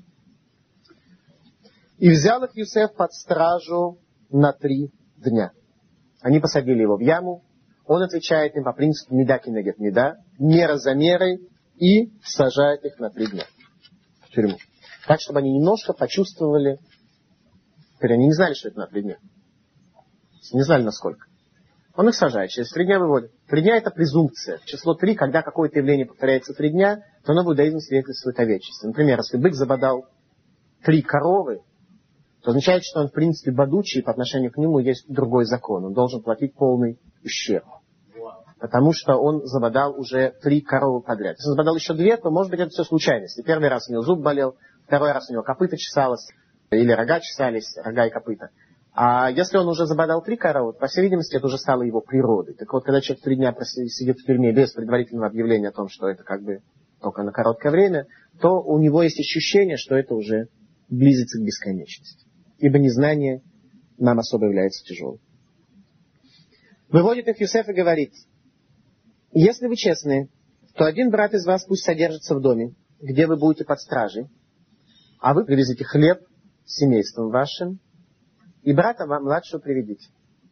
И взял их Юсеф под стражу на три дня. Они посадили его в яму. Он отвечает им по принципу меда кинегет меда, мера за мерой, и сажает их на три дня в тюрьму. Так, чтобы они немножко почувствовали, теперь они не знали, что это на три дня. Не знали, насколько. Он их сажает, через три дня выводит. Три дня это презумпция. Число три, когда какое-то явление повторяется три дня, то оно в иудаизме свидетельствует о вечности. Например, если бык забодал три коровы, то означает, что он, в принципе, бодучий, и по отношению к нему есть другой закон. Он должен платить полный ущерб. Потому что он забодал уже три коровы подряд. Если он забодал еще две, то, может быть, это все случайность. И первый раз у него зуб болел, второй раз у него копыта чесалось, или рога чесались, рога и копыта. А если он уже забодал три коровы, по всей видимости, это уже стало его природой. Так вот, когда человек три дня сидит в тюрьме без предварительного объявления о том, что это как бы только на короткое время, то у него есть ощущение, что это уже близится к бесконечности. Ибо незнание нам особо является тяжелым. Выводит их Юсеф и говорит: если вы честны, то один брат из вас пусть содержится в доме, где вы будете под стражей, а вы привезите хлеб с семейством вашим, и брата вам младшего приведите.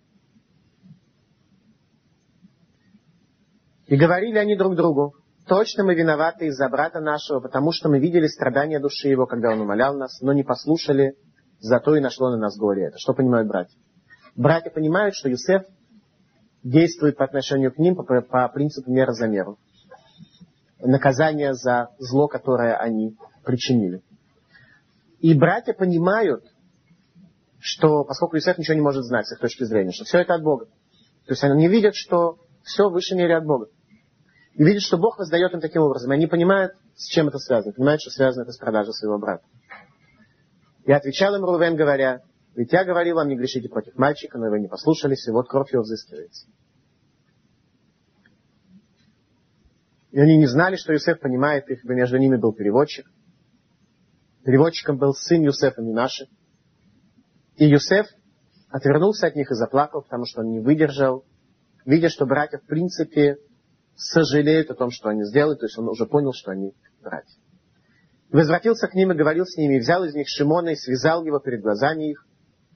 И говорили они друг другу: точно мы виноваты из-за брата нашего, потому что мы видели страдания души его, когда он умолял нас, но не послушали, зато и нашло на нас горе это. Что понимают братья? Братья понимают, что Юсеф действует по отношению к ним по, по принципу мера за меру. Наказание за зло, которое они причинили. И братья понимают, что, поскольку Юсеф ничего не может знать с их точки зрения, что все это от Бога. То есть они видят, что все в высшей мере от Бога. И видят, что Бог воздает им таким образом. И они понимают, с чем это связано. Понимают, что связано это с продажей своего брата. И отвечал им Рувен, говоря: ведь я говорил вам, не грешите против мальчика, но вы не послушались, и вот кровь его взыскивается. И они не знали, что Юсеф понимает их, ибо между ними был переводчик. Переводчиком был сын Юсефа Минаши. И Юсеф отвернулся от них и заплакал, потому что он не выдержал, видя, что братья в принципе сожалеют о том, что они сделали, то есть он уже понял, что они братья. И возвратился к ним и говорил с ними, и взял из них Шимона и связал его перед глазами их,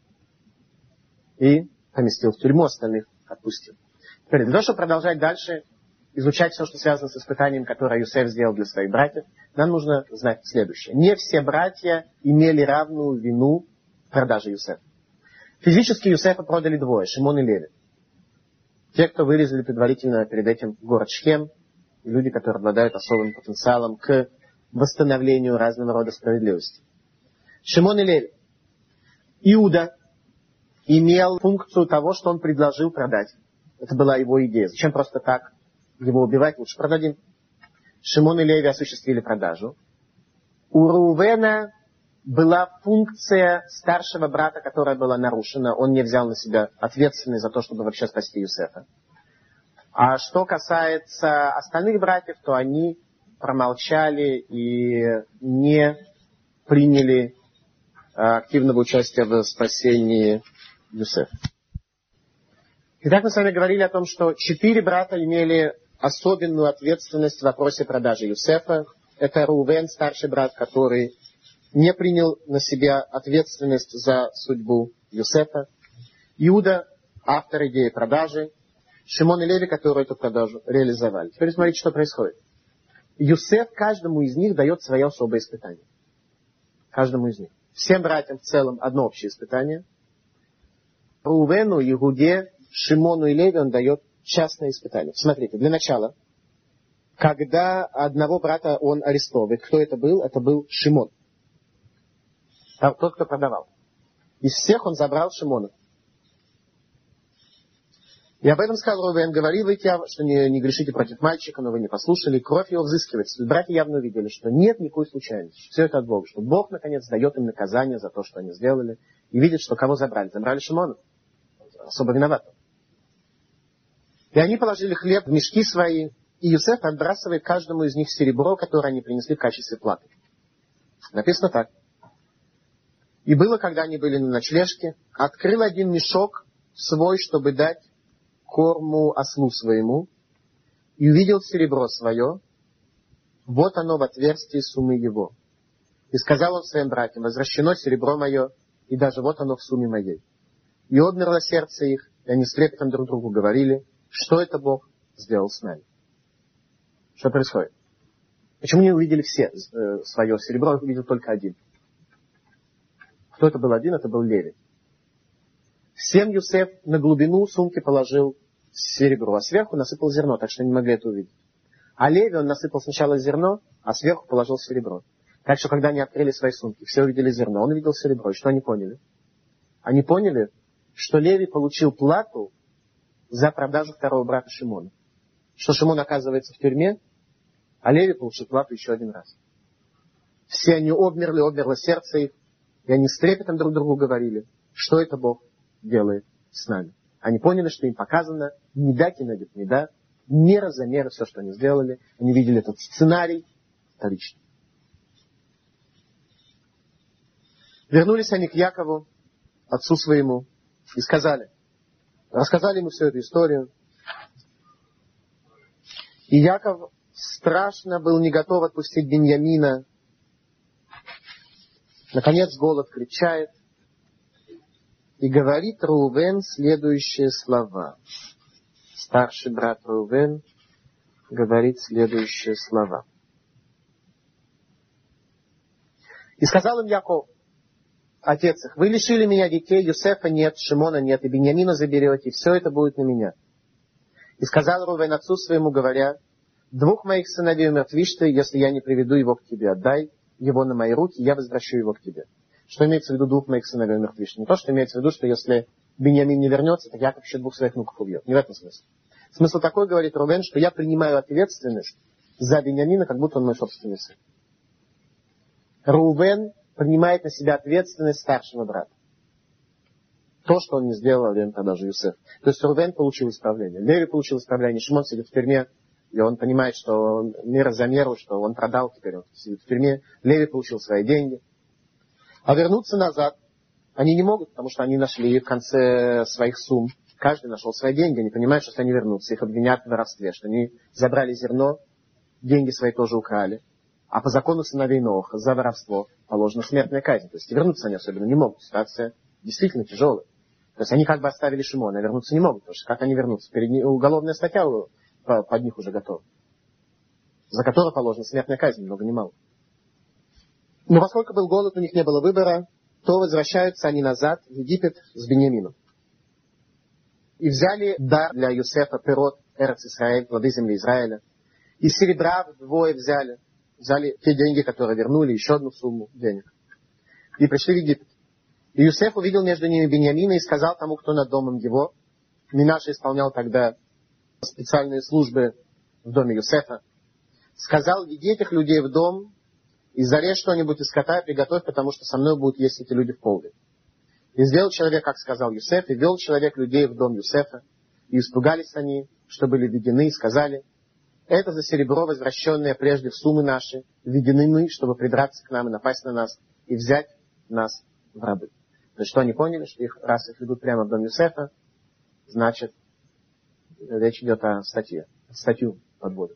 и поместил в тюрьму, остальных отпустил. Теперь, для того, чтобы продолжать дальше изучать все, что связано с испытанием, которое Юсеф сделал для своих братьев, нам нужно знать следующее. Не все братья имели равную вину в продаже Юсефа. Физически Юсефа продали двое, Шимон и Леви. Те, кто вырезали предварительно перед этим город Шхем, и люди, которые обладают особым потенциалом к восстановлению разного рода справедливости. Шимон и Леви. Иуда имел функцию того, что он предложил продать. Это была его идея. Зачем просто так его убивать? Лучше продадим. Шимон и Леви осуществили продажу. У Рувена была функция старшего брата, которая была нарушена. Он не взял на себя ответственность за то, чтобы вообще спасти Юсефа. А что касается остальных братьев, то они промолчали и не приняли активного участия в спасении Юсефа. Итак, мы с вами говорили о том, что четыре брата имели особенную ответственность в вопросе продажи Юсефа. Это Рувен, старший брат, который не принял на себя ответственность за судьбу Юсефа. Иуда, автор идеи продажи. Шимон и Леви, которые эту продажу реализовали. Теперь смотрите, что происходит. Юсеф каждому из них дает свое особое испытание. Каждому из них. Всем братьям в целом одно общее испытание. Рувену, Иуде, Шимону и Леви он дает частное испытание. Смотрите, для начала, когда одного брата он арестовывает, кто это был? Это был Шимон. Тот, кто продавал. Из всех он забрал Шимона. И об этом сказал Рувен: говорил ведь я, что не, не грешите против мальчика, но вы не послушали, кровь его взыскивается. Братья явно увидели, что нет никакой случайности, что все это от Бога, что Бог, наконец, дает им наказание за то, что они сделали, и видят, что кого забрали. Забрали Шимона. Особо виноват. И они положили хлеб в мешки свои, и Юсеф отбрасывает каждому из них серебро, которое они принесли в качестве платы. Написано так. И было, когда они были на ночлежке, открыл один мешок свой, чтобы дать корму ослу своему, и увидел серебро свое, вот оно в отверстии суммы его. И сказал он своим братьям: возвращено серебро мое, и даже вот оно в сумме моей. И обмерло сердце их, и они с трепетом друг другу говорили: что это Бог сделал с нами? Что происходит? Почему не увидели все э, свое серебро, увидел только один? Кто это был один? Это был Леви. Всем Юсеф на глубину сумки положил серебро, а сверху насыпал зерно, так что они не могли это увидеть. А Леви он насыпал сначала зерно, а сверху положил серебро. Так что, когда они открыли свои сумки, все увидели зерно, он увидел серебро. И что они поняли? Они поняли, что Леви получил плату за продажу второго брата Шимона. Что Шимон оказывается в тюрьме, а Леви получил плату еще один раз. Все они обмерли, обмерло сердце их, и они с трепетом друг другу говорили, что это Бог делает с нами. Они поняли, что им показано меда кинегет меда, мера за мерой все, что они сделали. Они видели этот сценарий вторично. Вернулись они к Якову, отцу своему, и сказали, рассказали ему всю эту историю. И Яков страшно был не готов отпустить Биньямина. Наконец голод кричает и говорит Реувен следующие слова. Старший брат Реувен говорит следующие слова. И сказал им Яков, отец их, вы лишили меня детей, Юсефа нет, Шимона нет, и Биньямина заберете, и все это будет на меня. И сказал Реувен отцу своему, говоря, двух моих сыновей умертвишь ты, если я не приведу его к тебе, отдай его на мои руки, я возвращу его к тебе. Что имеется в виду двух моих сыновей умертвишь? Не то, что имеется в виду, что если Биньямин не вернется, так Яков еще двух своих внуков убьет. Не в этом смысле. Смысл такой, говорит Реувен, что я принимаю ответственность за Биньямина, как будто он мой собственный сын. Реувен принимает на себя ответственность старшего брата. То, что он не сделал во время продажи Юсефа. То есть Реувен получил исправление. Леви получил исправление. Шимон сидит в тюрьме. И он понимает, что мера за меру, что он продал, теперь он сидит в тюрьме. Леви получил свои деньги. А вернуться назад они не могут, потому что они нашли в конце своих сумм. Каждый нашел свои деньги. Они понимают, что если они вернутся, их обвинят в воровстве, что они забрали зерно, деньги свои тоже украли. А по закону сыновей Ноаха за воровство положена смертная казнь. То есть вернуться они особенно не могут. Ситуация действительно тяжелая. То есть они как бы оставили Шимона, а вернуться не могут. Потому что как они вернутся? Перед ним уголовная статья под них уже готова, за которую положена смертная казнь, ни много ни мало. Но поскольку был голод, у них не было выбора, то возвращаются они назад в Египет с Биньямином. И взяли дар для Юсефа, пирот, Эрец Исраэль, плоды земли Израиля. И серебра вдвое взяли. Взяли те деньги, которые вернули, еще одну сумму денег. И пришли в Египет. И Юсеф увидел между ними Биньямина и сказал тому, кто над домом его. Минаша исполнял тогда специальные службы в доме Юсефа. Сказал, веди этих людей в дом и зарежь что-нибудь из скота и приготовь, потому что со мной будут есть эти люди в полдень. И сделал человек, как сказал Юсеф, и вел человек людей в дом Юсефа. И испугались они, что были введены, и сказали, это за серебро, возвращенное прежде в суммы наши, введены мы, чтобы придраться к нам и напасть на нас, и взять нас в рабы. То есть, что они поняли, что их, раз их ведут прямо в дом Юсефа, значит, речь идет о статье. Статью подводят.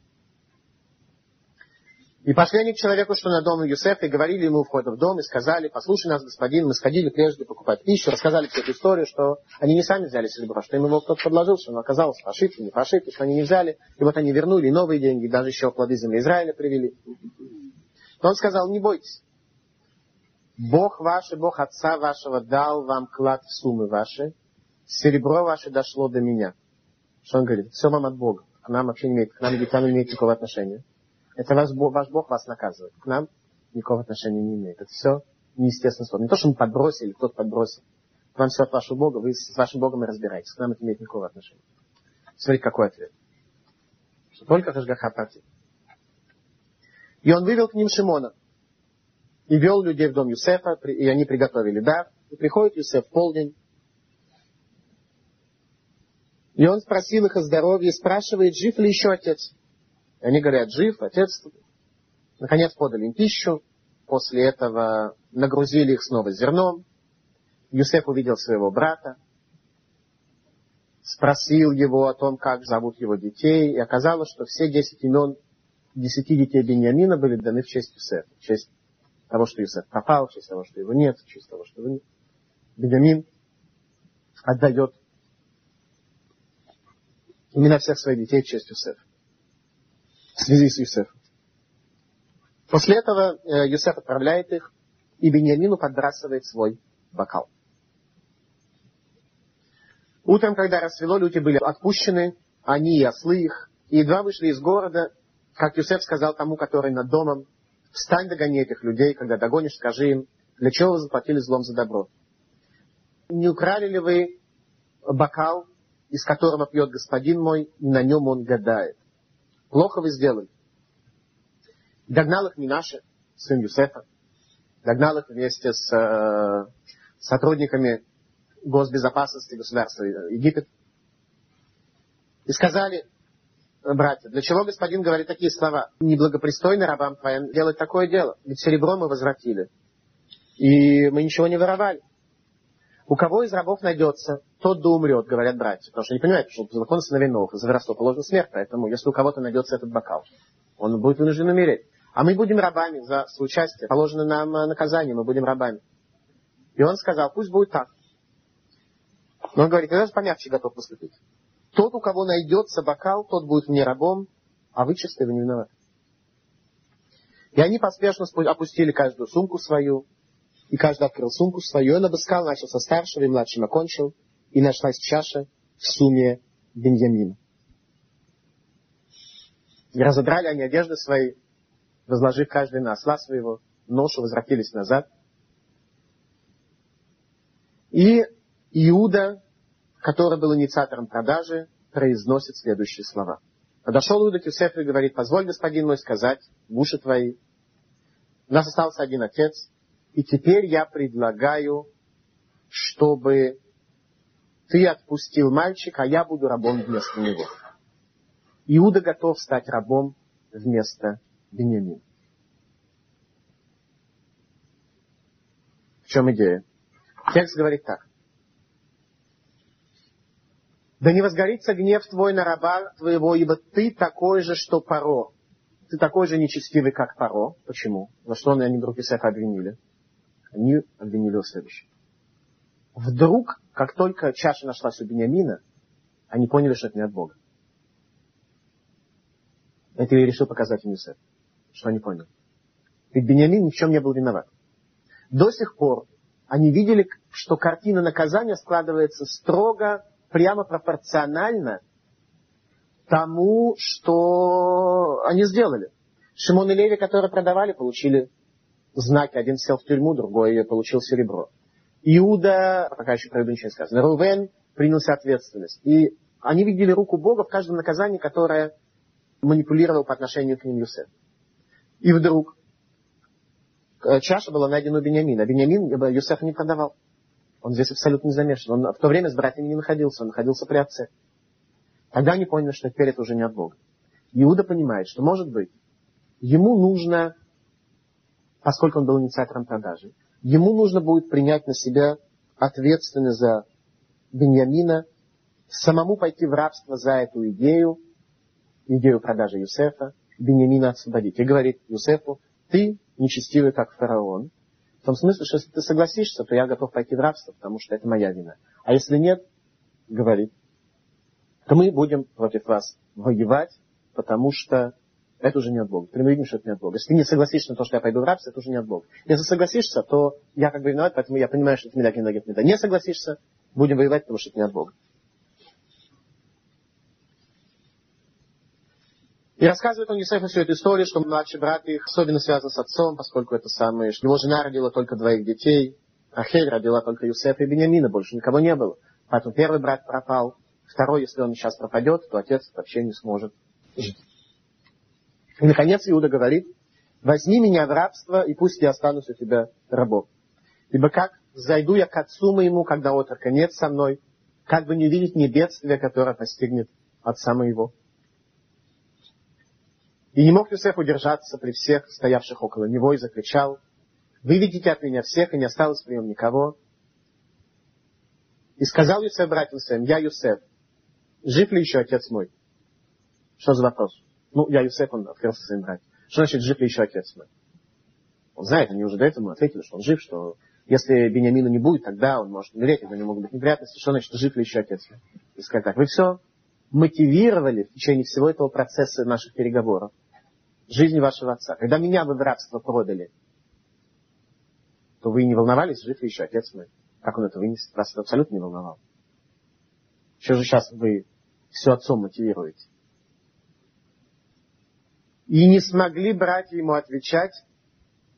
И пошли они к человеку, что на дом Юсефа, и говорили ему у входа в дом, и сказали, послушай нас, господин, мы сходили прежде покупать пищу, рассказали всю эту историю, что они не сами взяли серебро, что им его кто-то подложил, что оно оказалось пошито, не пошито, что они не взяли. И вот они вернули новые деньги, даже еще плоды земли Израиля привели. Но он сказал, не бойтесь. Бог ваш и Бог отца вашего дал вам клад в суммы ваши, серебро ваше дошло до меня. Что он говорит? Все вам от Бога. К нам вообще не имеет, к нам египтянам не имеет никакого отношения. Это ваш Бог, ваш Бог вас наказывает. К нам никакого отношения не имеет. Это все неестественный способ. Не то, что мы подбросили, кто-то подбросил. К вам все от вашего Бога, вы с вашим Богом и разбираетесь. К нам это имеет никакого отношения. Смотрите, какой ответ. Что только Хашгаха Прати. И он вывел к ним Шимона. И вел людей в дом Юсефа, и они приготовили дар. И приходит Юсеф в полдень. И он спросил их о здоровье, спрашивает, жив ли еще отец. И они говорят, жив, отец. Наконец подали им пищу. После этого нагрузили их снова зерном. Юсеф увидел своего брата. Спросил его о том, как зовут его детей. И оказалось, что все десять имен десяти детей Биньямина были даны в честь Юсефа. В честь того, что Юсеф пропал, в честь того, что его нет, в честь того, что его нет. Биньямин отдает имена всех своих детей в честь Юсефа. В связи с Юсефом. После этого Юсеф отправляет их, и Биньямину подбрасывает свой бокал. Утром, когда рассвело, люди были отпущены, они и ослы их, и едва вышли из города, как Юсеф сказал тому, который над домом, Встань, догони этих людей, когда догонишь, скажи им, для чего вы заплатили злом за добро? Не украли ли вы бокал, из которого пьет господин мой, и на нем он гадает? Плохо вы сделали. Догнал их Минаше, сын Юсефа, догнал их вместе с э, сотрудниками госбезопасности государства Египет. И сказали, братья, для чего господин говорит такие слова? Неблагопристойно рабам твоим делать такое дело. Ведь серебро мы возвратили. И мы ничего не воровали. У кого из рабов найдется, тот да умрет, говорят братья. Потому что они понимают, что по закону сыновей Новых за воровство положена смерть. Поэтому, если у кого-то найдется этот бокал, он будет вынужден умереть. А мы будем рабами за соучастие. Положено нам наказание, мы будем рабами. И он сказал, пусть будет так. Но он говорит, я даже помягче готов поступить. Тот, у кого найдется бокал, тот будет мне рабом, а вы чистые, вы не виноваты. И они поспешно опустили каждую сумку свою, и каждый открыл сумку свою, и он обыскал, начал со старшего и младшим окончил, и нашлась чаша в сумме Беньямина. И разодрали они одежды свои, возложив каждый на осла своего, ношу возвратились назад. И Иуда, который был инициатором продажи, произносит следующие слова. Подошел Иуда к Юсефу и говорит, позволь, господин мой, сказать в уши твои, у нас остался один отец, и теперь я предлагаю, чтобы ты отпустил мальчика, а я буду рабом вместо него. Иуда готов стать рабом вместо Беньямина. В чем идея? Текст говорит так. Да не возгорится гнев твой на раба твоего, ибо ты такой же, что Паро. Ты такой же нечестивый, как Паро. Почему? За что они вдруг Юсефа обвинили? Они обвинили его в следующем. Вдруг, как только чаша нашлась у Беньямина, они поняли, что это не от Бога. Это я решил показать им Юсеф. Что они поняли. Ведь Беньямин ни в чем не был виноват. До сих пор они видели, что картина наказания складывается строго, прямо пропорционально тому, что они сделали. Шимон и Леви, которые продавали, получили знаки. Один сел в тюрьму, другой получил серебро. Иуда, пока еще про Иуду ничего не сказано, Рувен принялся ответственность. И они видели руку Бога в каждом наказании, которое манипулировал по отношению к ним Юсеф. И вдруг чаша была найдена у Беньямина. А Беньямин Юсефа не продавал. Он здесь абсолютно не замешан. Он в то время с братьями не находился, он находился при отце. Тогда они поняли, что теперь это уже не от Бога. Иуда понимает, что, может быть, ему нужно, поскольку он был инициатором продажи, ему нужно будет принять на себя ответственность за Беньямина, самому пойти в рабство за эту идею, идею продажи Юсефа, Беньямина освободить. И говорит Юсефу, ты нечестивый, как фараон. В том смысле, что если ты согласишься, то я готов пойти в рабство, потому что это моя вина. А если нет, говорит, то мы будем против вас воевать, потому что это уже не от Бога. Мы видим, что это не от Бога. Если ты не согласишься на то, что я пойду в рабство, это уже не от Бога. Если согласишься, то я как бы виноват, поэтому я понимаю, что это медак, медак, медак. Не согласишься, будем воевать, потому что это не от Бога. И рассказывает он Юсефу всю эту историю, что младший брат их особенно связан с отцом, поскольку это самое, что его жена родила только двоих детей, Рахель родила только Юсефа и Беньямина, больше никого не было. Поэтому первый брат пропал, второй, если он сейчас пропадет, то отец вообще не сможет жить. И, наконец, Иуда говорит, возьми меня в рабство, и пусть я останусь у тебя рабом. Ибо как зайду я к отцу моему, когда отрока нет со мной, как бы не увидеть мне бедствия, которое постигнет отца моего. И не мог Юсеф удержаться при всех стоявших около него и закричал, выведите от меня всех, и не осталось при нем никого. И сказал Юсеф братьям своим, я Юсеф, жив ли еще отец мой? Что за вопрос? Ну, я Юсеф, он открылся своим братьям. Что значит, жив ли еще отец мой? Он знает, они уже до этого ответили, что он жив, что если Беньямина не будет, тогда он может умереть, у него могут быть неприятности. Что значит, жив ли еще отец мой? И сказать так, вы все мотивировали в течение всего этого процесса наших переговоров жизни вашего отца. Когда меня вы в рабство продали, то вы не волновались, жив ли еще отец мой? Как он это вынесет? Вас это абсолютно не волновало. Что же сейчас вы все отцом мотивируете? И не смогли братья ему отвечать,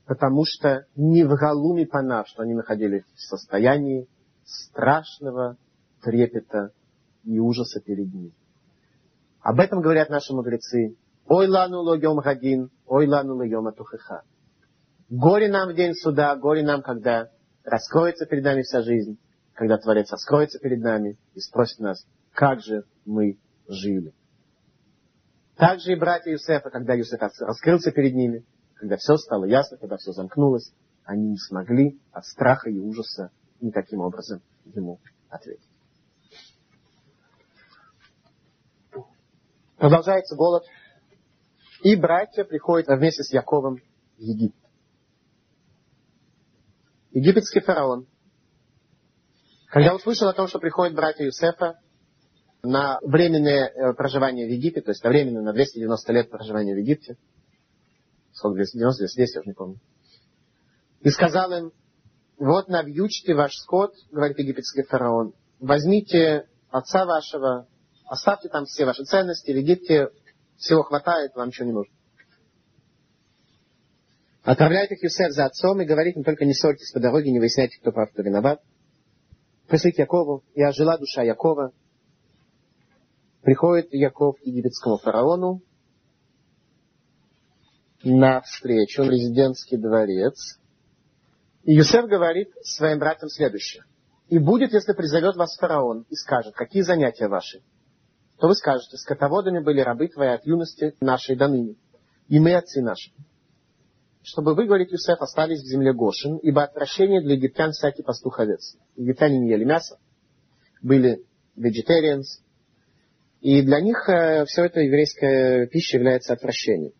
потому что не в галуме панав, что они находились в состоянии страшного трепета и ужаса перед ним. Об этом говорят наши мудрецы. Ой лану лойом гадин, ой лану лойом атухеха. Горе нам в день суда, горе нам, когда раскроется перед нами вся жизнь, когда Творец раскроется перед нами и спросит нас, как же мы жили. Также и братья Юсефа, когда Юсеф раскрылся перед ними, когда все стало ясно, когда все замкнулось, они не смогли от страха и ужаса никаким образом ему ответить. Продолжается голод. И братья приходят вместе с Яковом в Египет. Египетский фараон, когда услышал о том, что приходят братья Юсефа на временное проживание в Египте, то есть на временное, на двести девяносто лет проживания в Египте, сколько, двести девяносто, двести десять, я уже не помню, и сказал им, вот навьючьте ваш скот, говорит египетский фараон, возьмите отца вашего, оставьте там все ваши ценности, в Египте всего хватает, вам ничего не нужно. Отправляет их Юсеф за отцом и говорит им, только не ссорьтесь по дороге, не выясняйте, кто прав, кто виноват. Пришли к Якову, и ожила душа Якова. Приходит Яков к египетскому фараону на встречу, в резидентский дворец. И Юсеф говорит своим братьям следующее. И будет, если призовет вас фараон и скажет, какие занятия ваши, то вы скажете, скотоводами были рабы твои от юности нашей до ныне, и мы отцы наши. Чтобы вы, говорит Юсеф, остались в земле Гошен, ибо отвращение для египтян всякий пастух овец. Египтяне не ели мясо, были vegetarians, и для них э, все это еврейская пища является отвращением.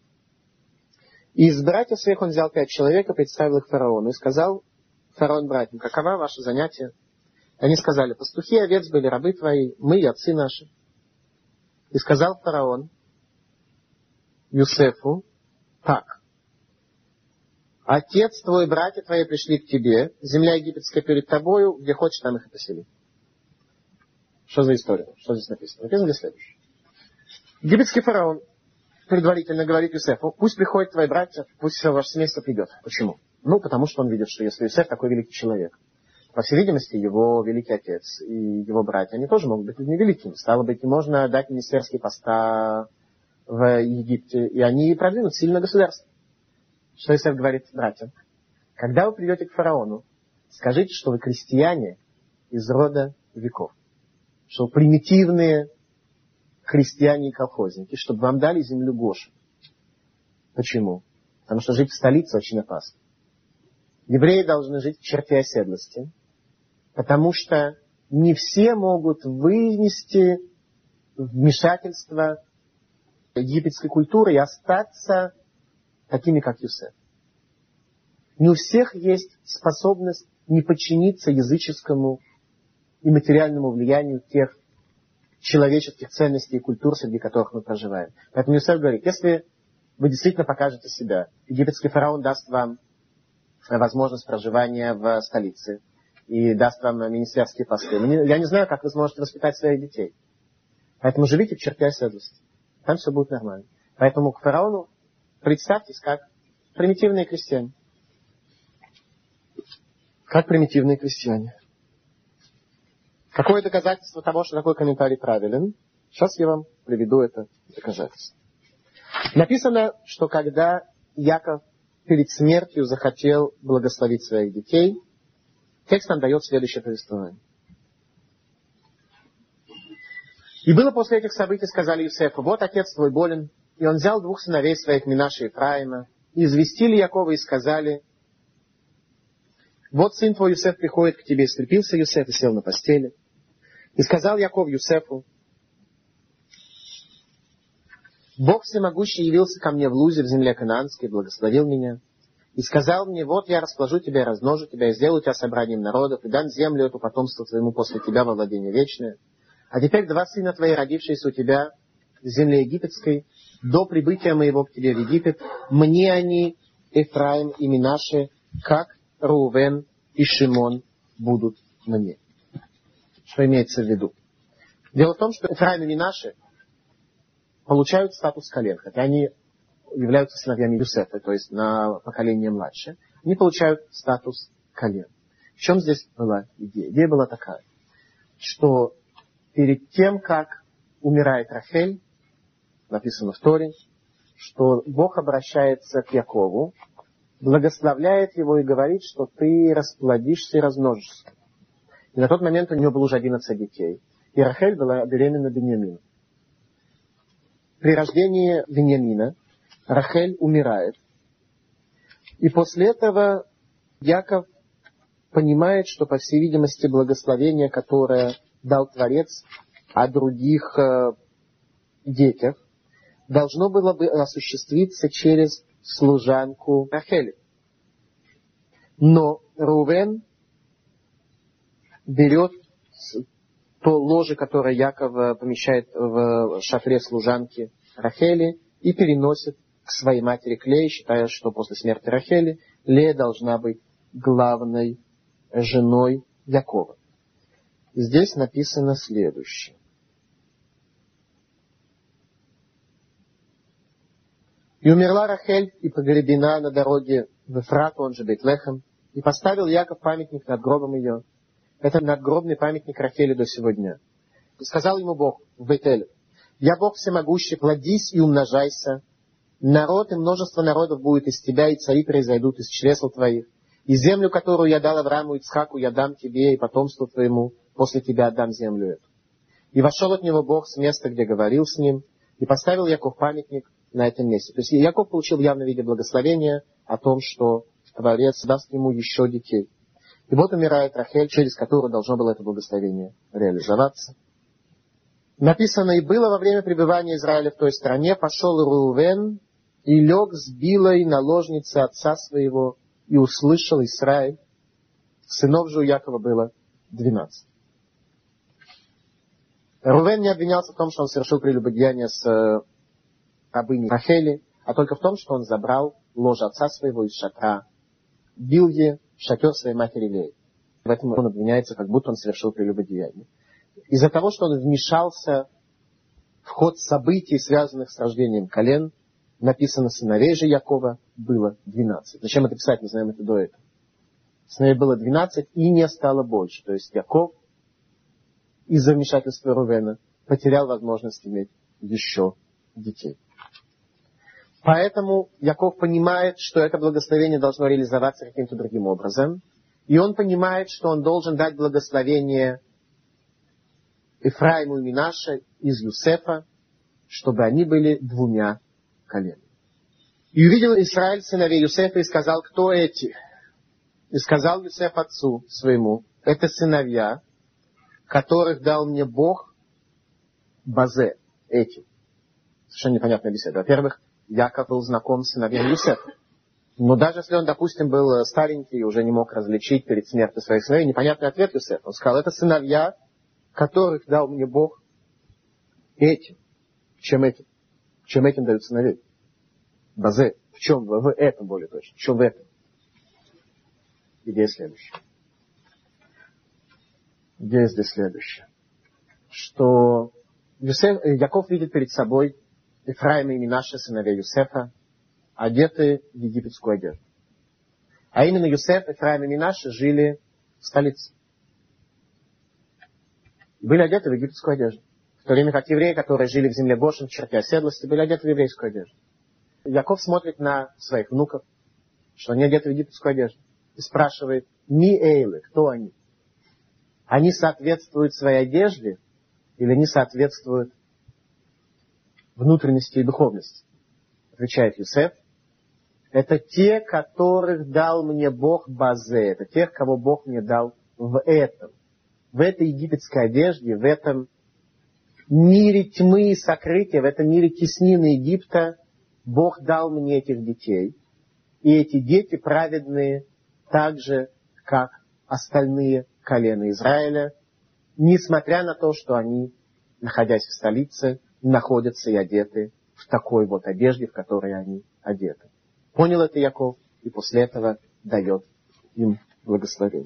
И из братьев своих он взял пять человек и представил их фараону, и сказал фараон братьям, какова ваше занятие? Они сказали, пастухи овец были рабы твои, мы и отцы наши. И сказал фараон Юсефу, так, отец твой, братья твои пришли к тебе, земля египетская перед тобою, где хочешь, там их и посели. Что за история? Что здесь написано? Написано здесь следующее. Египетский фараон предварительно говорит Юсефу, пусть приходят твои братья, пусть все ваше семейство придет. Почему? Ну, потому что он видит, что если Юсеф такой великий человек, по всей видимости, его великий отец и его братья, они тоже могут быть людьми великими. Стало быть, можно дать министерские поста в Египте, и они продвинут сильно государство. Что Юсеф говорит братьям? Когда вы придете к фараону, скажите, что вы крестьяне из рода веков. Что вы примитивные крестьяне и колхозники, чтобы вам дали землю Гошен. Почему? Потому что жить в столице очень опасно. Евреи должны жить в черте оседлости, потому что не все могут вынести вмешательство египетской культуры и остаться такими, как Юсеф. Не у всех есть способность не подчиниться языческому и материальному влиянию тех человеческих ценностей и культур, среди которых мы проживаем. Поэтому Юсеф говорит, если вы действительно покажете себя, египетский фараон даст вам возможность проживания в столице и даст вам министерские посты. Я не знаю, как вы сможете воспитать своих детей. Поэтому живите в черте оседлости. Там все будет нормально. Поэтому к фараону представьтесь как примитивные крестьяне. Как примитивные крестьяне. Какое доказательство того, что такой комментарий правилен? Сейчас я вам приведу это доказательство. Написано, что когда Яков перед смертью захотел благословить своих детей, текст нам дает следующее повествование. И было после этих событий, сказали Юсефу, вот отец твой болен, и он взял двух сыновей своих, Минаше и Ефраима, и известили Якова и сказали, вот сын твой Юсеф приходит к тебе, и скрепился Юсеф и сел на постели. И сказал Яков Юсефу, Бог всемогущий явился ко мне в Лузе, в земле Канаанской, и благословил меня. И сказал мне, вот я расположу тебя, и размножу тебя, и сделаю тебя собранием народов, и дам землю эту потомству твоему после тебя во владение вечное. А теперь два сына твои, родившиеся у тебя в земле египетской, до прибытия моего к тебе в Египет, мне они, Ефраим и Минаше, как Рувен и Шимон будут мне. Что имеется в виду? Дело в том, что Ефраим и Минаше получают статус колен, хотя они являются сыновьями Юсефа, то есть на поколение младше, они получают статус колен. В чем здесь была идея? Идея была такая, что перед тем, как умирает Рахель, написано в Торе, что Бог обращается к Якову, благословляет его и говорит, что ты расплодишься и размножишься. И на тот момент у него было уже одиннадцать детей. И Рахель была беременна Беньямином. При рождении Беньямина Рахель умирает. И после этого Яков понимает, что, по всей видимости, благословение, которое дал Творец о других э, детях, должно было бы осуществиться через служанку Рахели. Но Рувен берет то ложе, которое Яков помещает в шатре служанки Рахели, и переносит к своей матери к Лее, считая, что после смерти Рахели Лея должна быть главной женой Якова. Здесь написано следующее. И умерла Рахель, и погребена на дороге в Эфрат, он же Бейт-Лехем, и поставил Яков памятник над гробом ее. Это надгробный памятник Рахели до сего дня. И сказал ему Бог в Бейт-Эле: «Я Бог всемогущий, плодись и умножайся. Народ и множество народов будет из тебя, и цари произойдут из чресл твоих. И землю, которую я дал Аврааму и Ицхаку, я дам тебе и потомству твоему, после тебя отдам землю эту». И вошел от него Бог с места, где говорил с ним, и поставил Яков памятник на этом месте. То есть Яков получил в явном виде благословения о том, что Творец даст ему еще детей. И вот умирает Рахель, через которую должно было это благословение реализоваться. Написано: «И было во время пребывания Израиля в той стране, пошел Рувен и лег с Билой, наложницы отца своего, и услышал Израиль». Сынов же у Якова было двенадцать. Рувен не обвинялся в том, что он совершил прелюбодеяние с рабыней Рахели, а только в том, что он забрал ложе отца своего из шатра Билги в шатер своей матери Леи. В этом он обвиняется, как будто он совершил прелюбодеяние. Из-за того, что он вмешался в ход событий, связанных с рождением колен, написано: сыновей же Якова было двенадцать. Зачем это писать, мы знаем это до этого. Сыновей было двенадцать, и не стало больше. То есть Яков из-за вмешательства Рувена потерял возможность иметь еще детей. Поэтому Яков понимает, что это благословение должно реализоваться каким-то другим образом. И он понимает, что он должен дать благословение Ефраиму и Минаше из Юсефа, чтобы они были двумя коленами. И увидел Израиль сыновей Юсефа и сказал: кто эти? И сказал Юсеф отцу своему: это сыновья, которых дал мне Бог Базе, эти. Совершенно непонятная беседа. Во-первых, Яков был знаком с сыновьями Юсефа. Но даже если он, допустим, был старенький и уже не мог различить перед смертью своих сыновей, непонятный ответ Юсефа. Он сказал: это сыновья, которых дал мне Бог этим. Чем этим? Чем этим дают сыновей? Базе. В чем? В этом более точно. В чем в этом? Идея следующая. Идея здесь следующая. Что Юсеф, Яков видит перед собой Ефраима и Минаше, сыновей Юсефа, одеты в египетскую одежду. А именно Юсеф, Ефраим и Минаше жили в столице. Были одеты в египетскую одежду. В то время как евреи, которые жили в земле Гошен, в черте оседлости, были одеты в еврейскую одежду. Яков смотрит на своих внуков, что они одеты в египетскую одежду, и спрашивает: ми эйлы, кто они? Они соответствуют своей одежде или не соответствуют внутренности и духовности? Отвечает Юсеф: это те, которых дал мне Бог Базе, это тех, кого Бог мне дал в этом, в этой египетской одежде, в этом мире тьмы и сокрытия, в этом мире теснины Египта. Бог дал мне этих детей, и эти дети праведные так же, как остальные колена Израиля, несмотря на то, что они, находясь в столице, находятся и одеты в такой вот одежде, в которой они одеты. Понял это Яков, и после этого дает им благословение.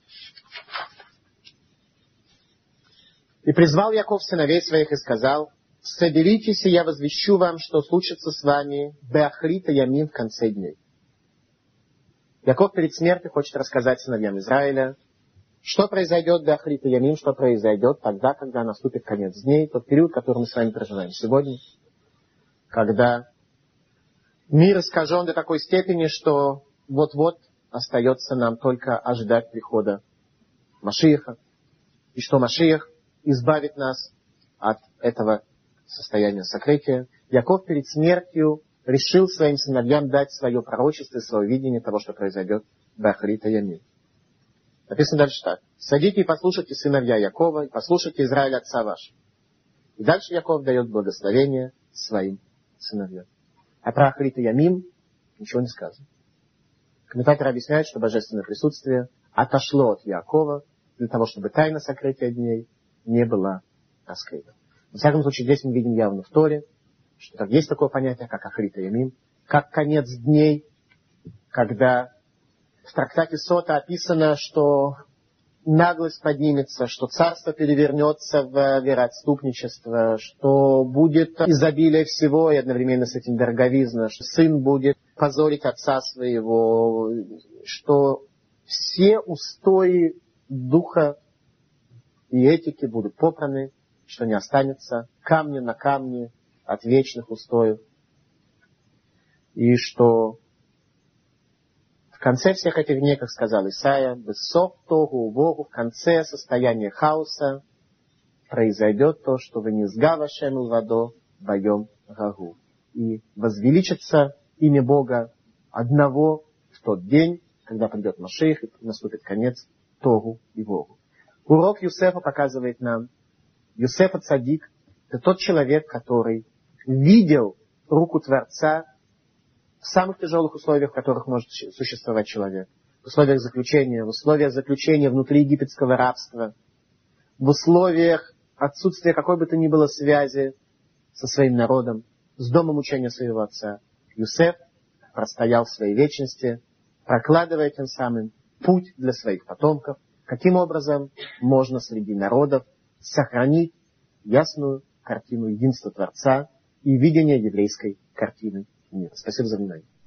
И призвал Яков сыновей своих и сказал: соберитесь, и я возвещу вам, что случится с вами беахрита ямин в конце дней. Яков перед смертью хочет рассказать сыновьям Израиля, что произойдет беахрита ямин, что произойдет тогда, когда наступит конец дней, тот период, который мы с вами проживаем сегодня, когда мир искажен до такой степени, что вот-вот остается нам только ожидать прихода Машиаха, и что Машиах избавит нас от этого состояния сокрытия. Яков перед смертью решил своим сыновьям дать свое пророчество и свое видение того, что произойдет в Беахрита Ямин. Написано дальше так. «Садите и послушайте, сыновья Якова, и послушайте Израиль, отца вашего». И дальше Яков дает благословение своим сыновьям. А про Ахрита Ямин ничего не сказано. Комментаторы объясняют, что божественное присутствие отошло от Якова для того, чтобы тайна сокрытия дней не была раскрыта. Во всяком случае, здесь мы видим явно в Торе, что так, есть такое понятие, как Ахрита Ямин, как конец дней, когда в трактате Сота описано, что наглость поднимется, что царство перевернется в вероотступничество, что будет изобилие всего и одновременно с этим дороговизна, что сын будет позорить отца своего, что все устои духа и этики будут попраны, что не останется камня на камне от вечных устоев, и что в конце всех этих дней, как сказал Исаия, «Бессов тогу Богу», в конце состояния хаоса произойдет то, что «Венизга вашем вадо боем гагу». И возвеличится имя Бога одного в тот день, когда придет Машиах и наступит конец Тогу и Богу. Урок Юсефа показывает нам, Юсеф ацадик — это тот человек, который видел руку Творца в самых тяжелых условиях, в которых может существовать человек. В условиях заключения, в условиях заключения внутри египетского рабства, в условиях отсутствия какой бы то ни было связи со своим народом, с домом учения своего отца. Юсеф простоял в своей вечности, прокладывая тем самым путь для своих потомков, каким образом можно среди народов сохранить ясную картину единства Творца и видение еврейской картины мира. Спасибо за внимание.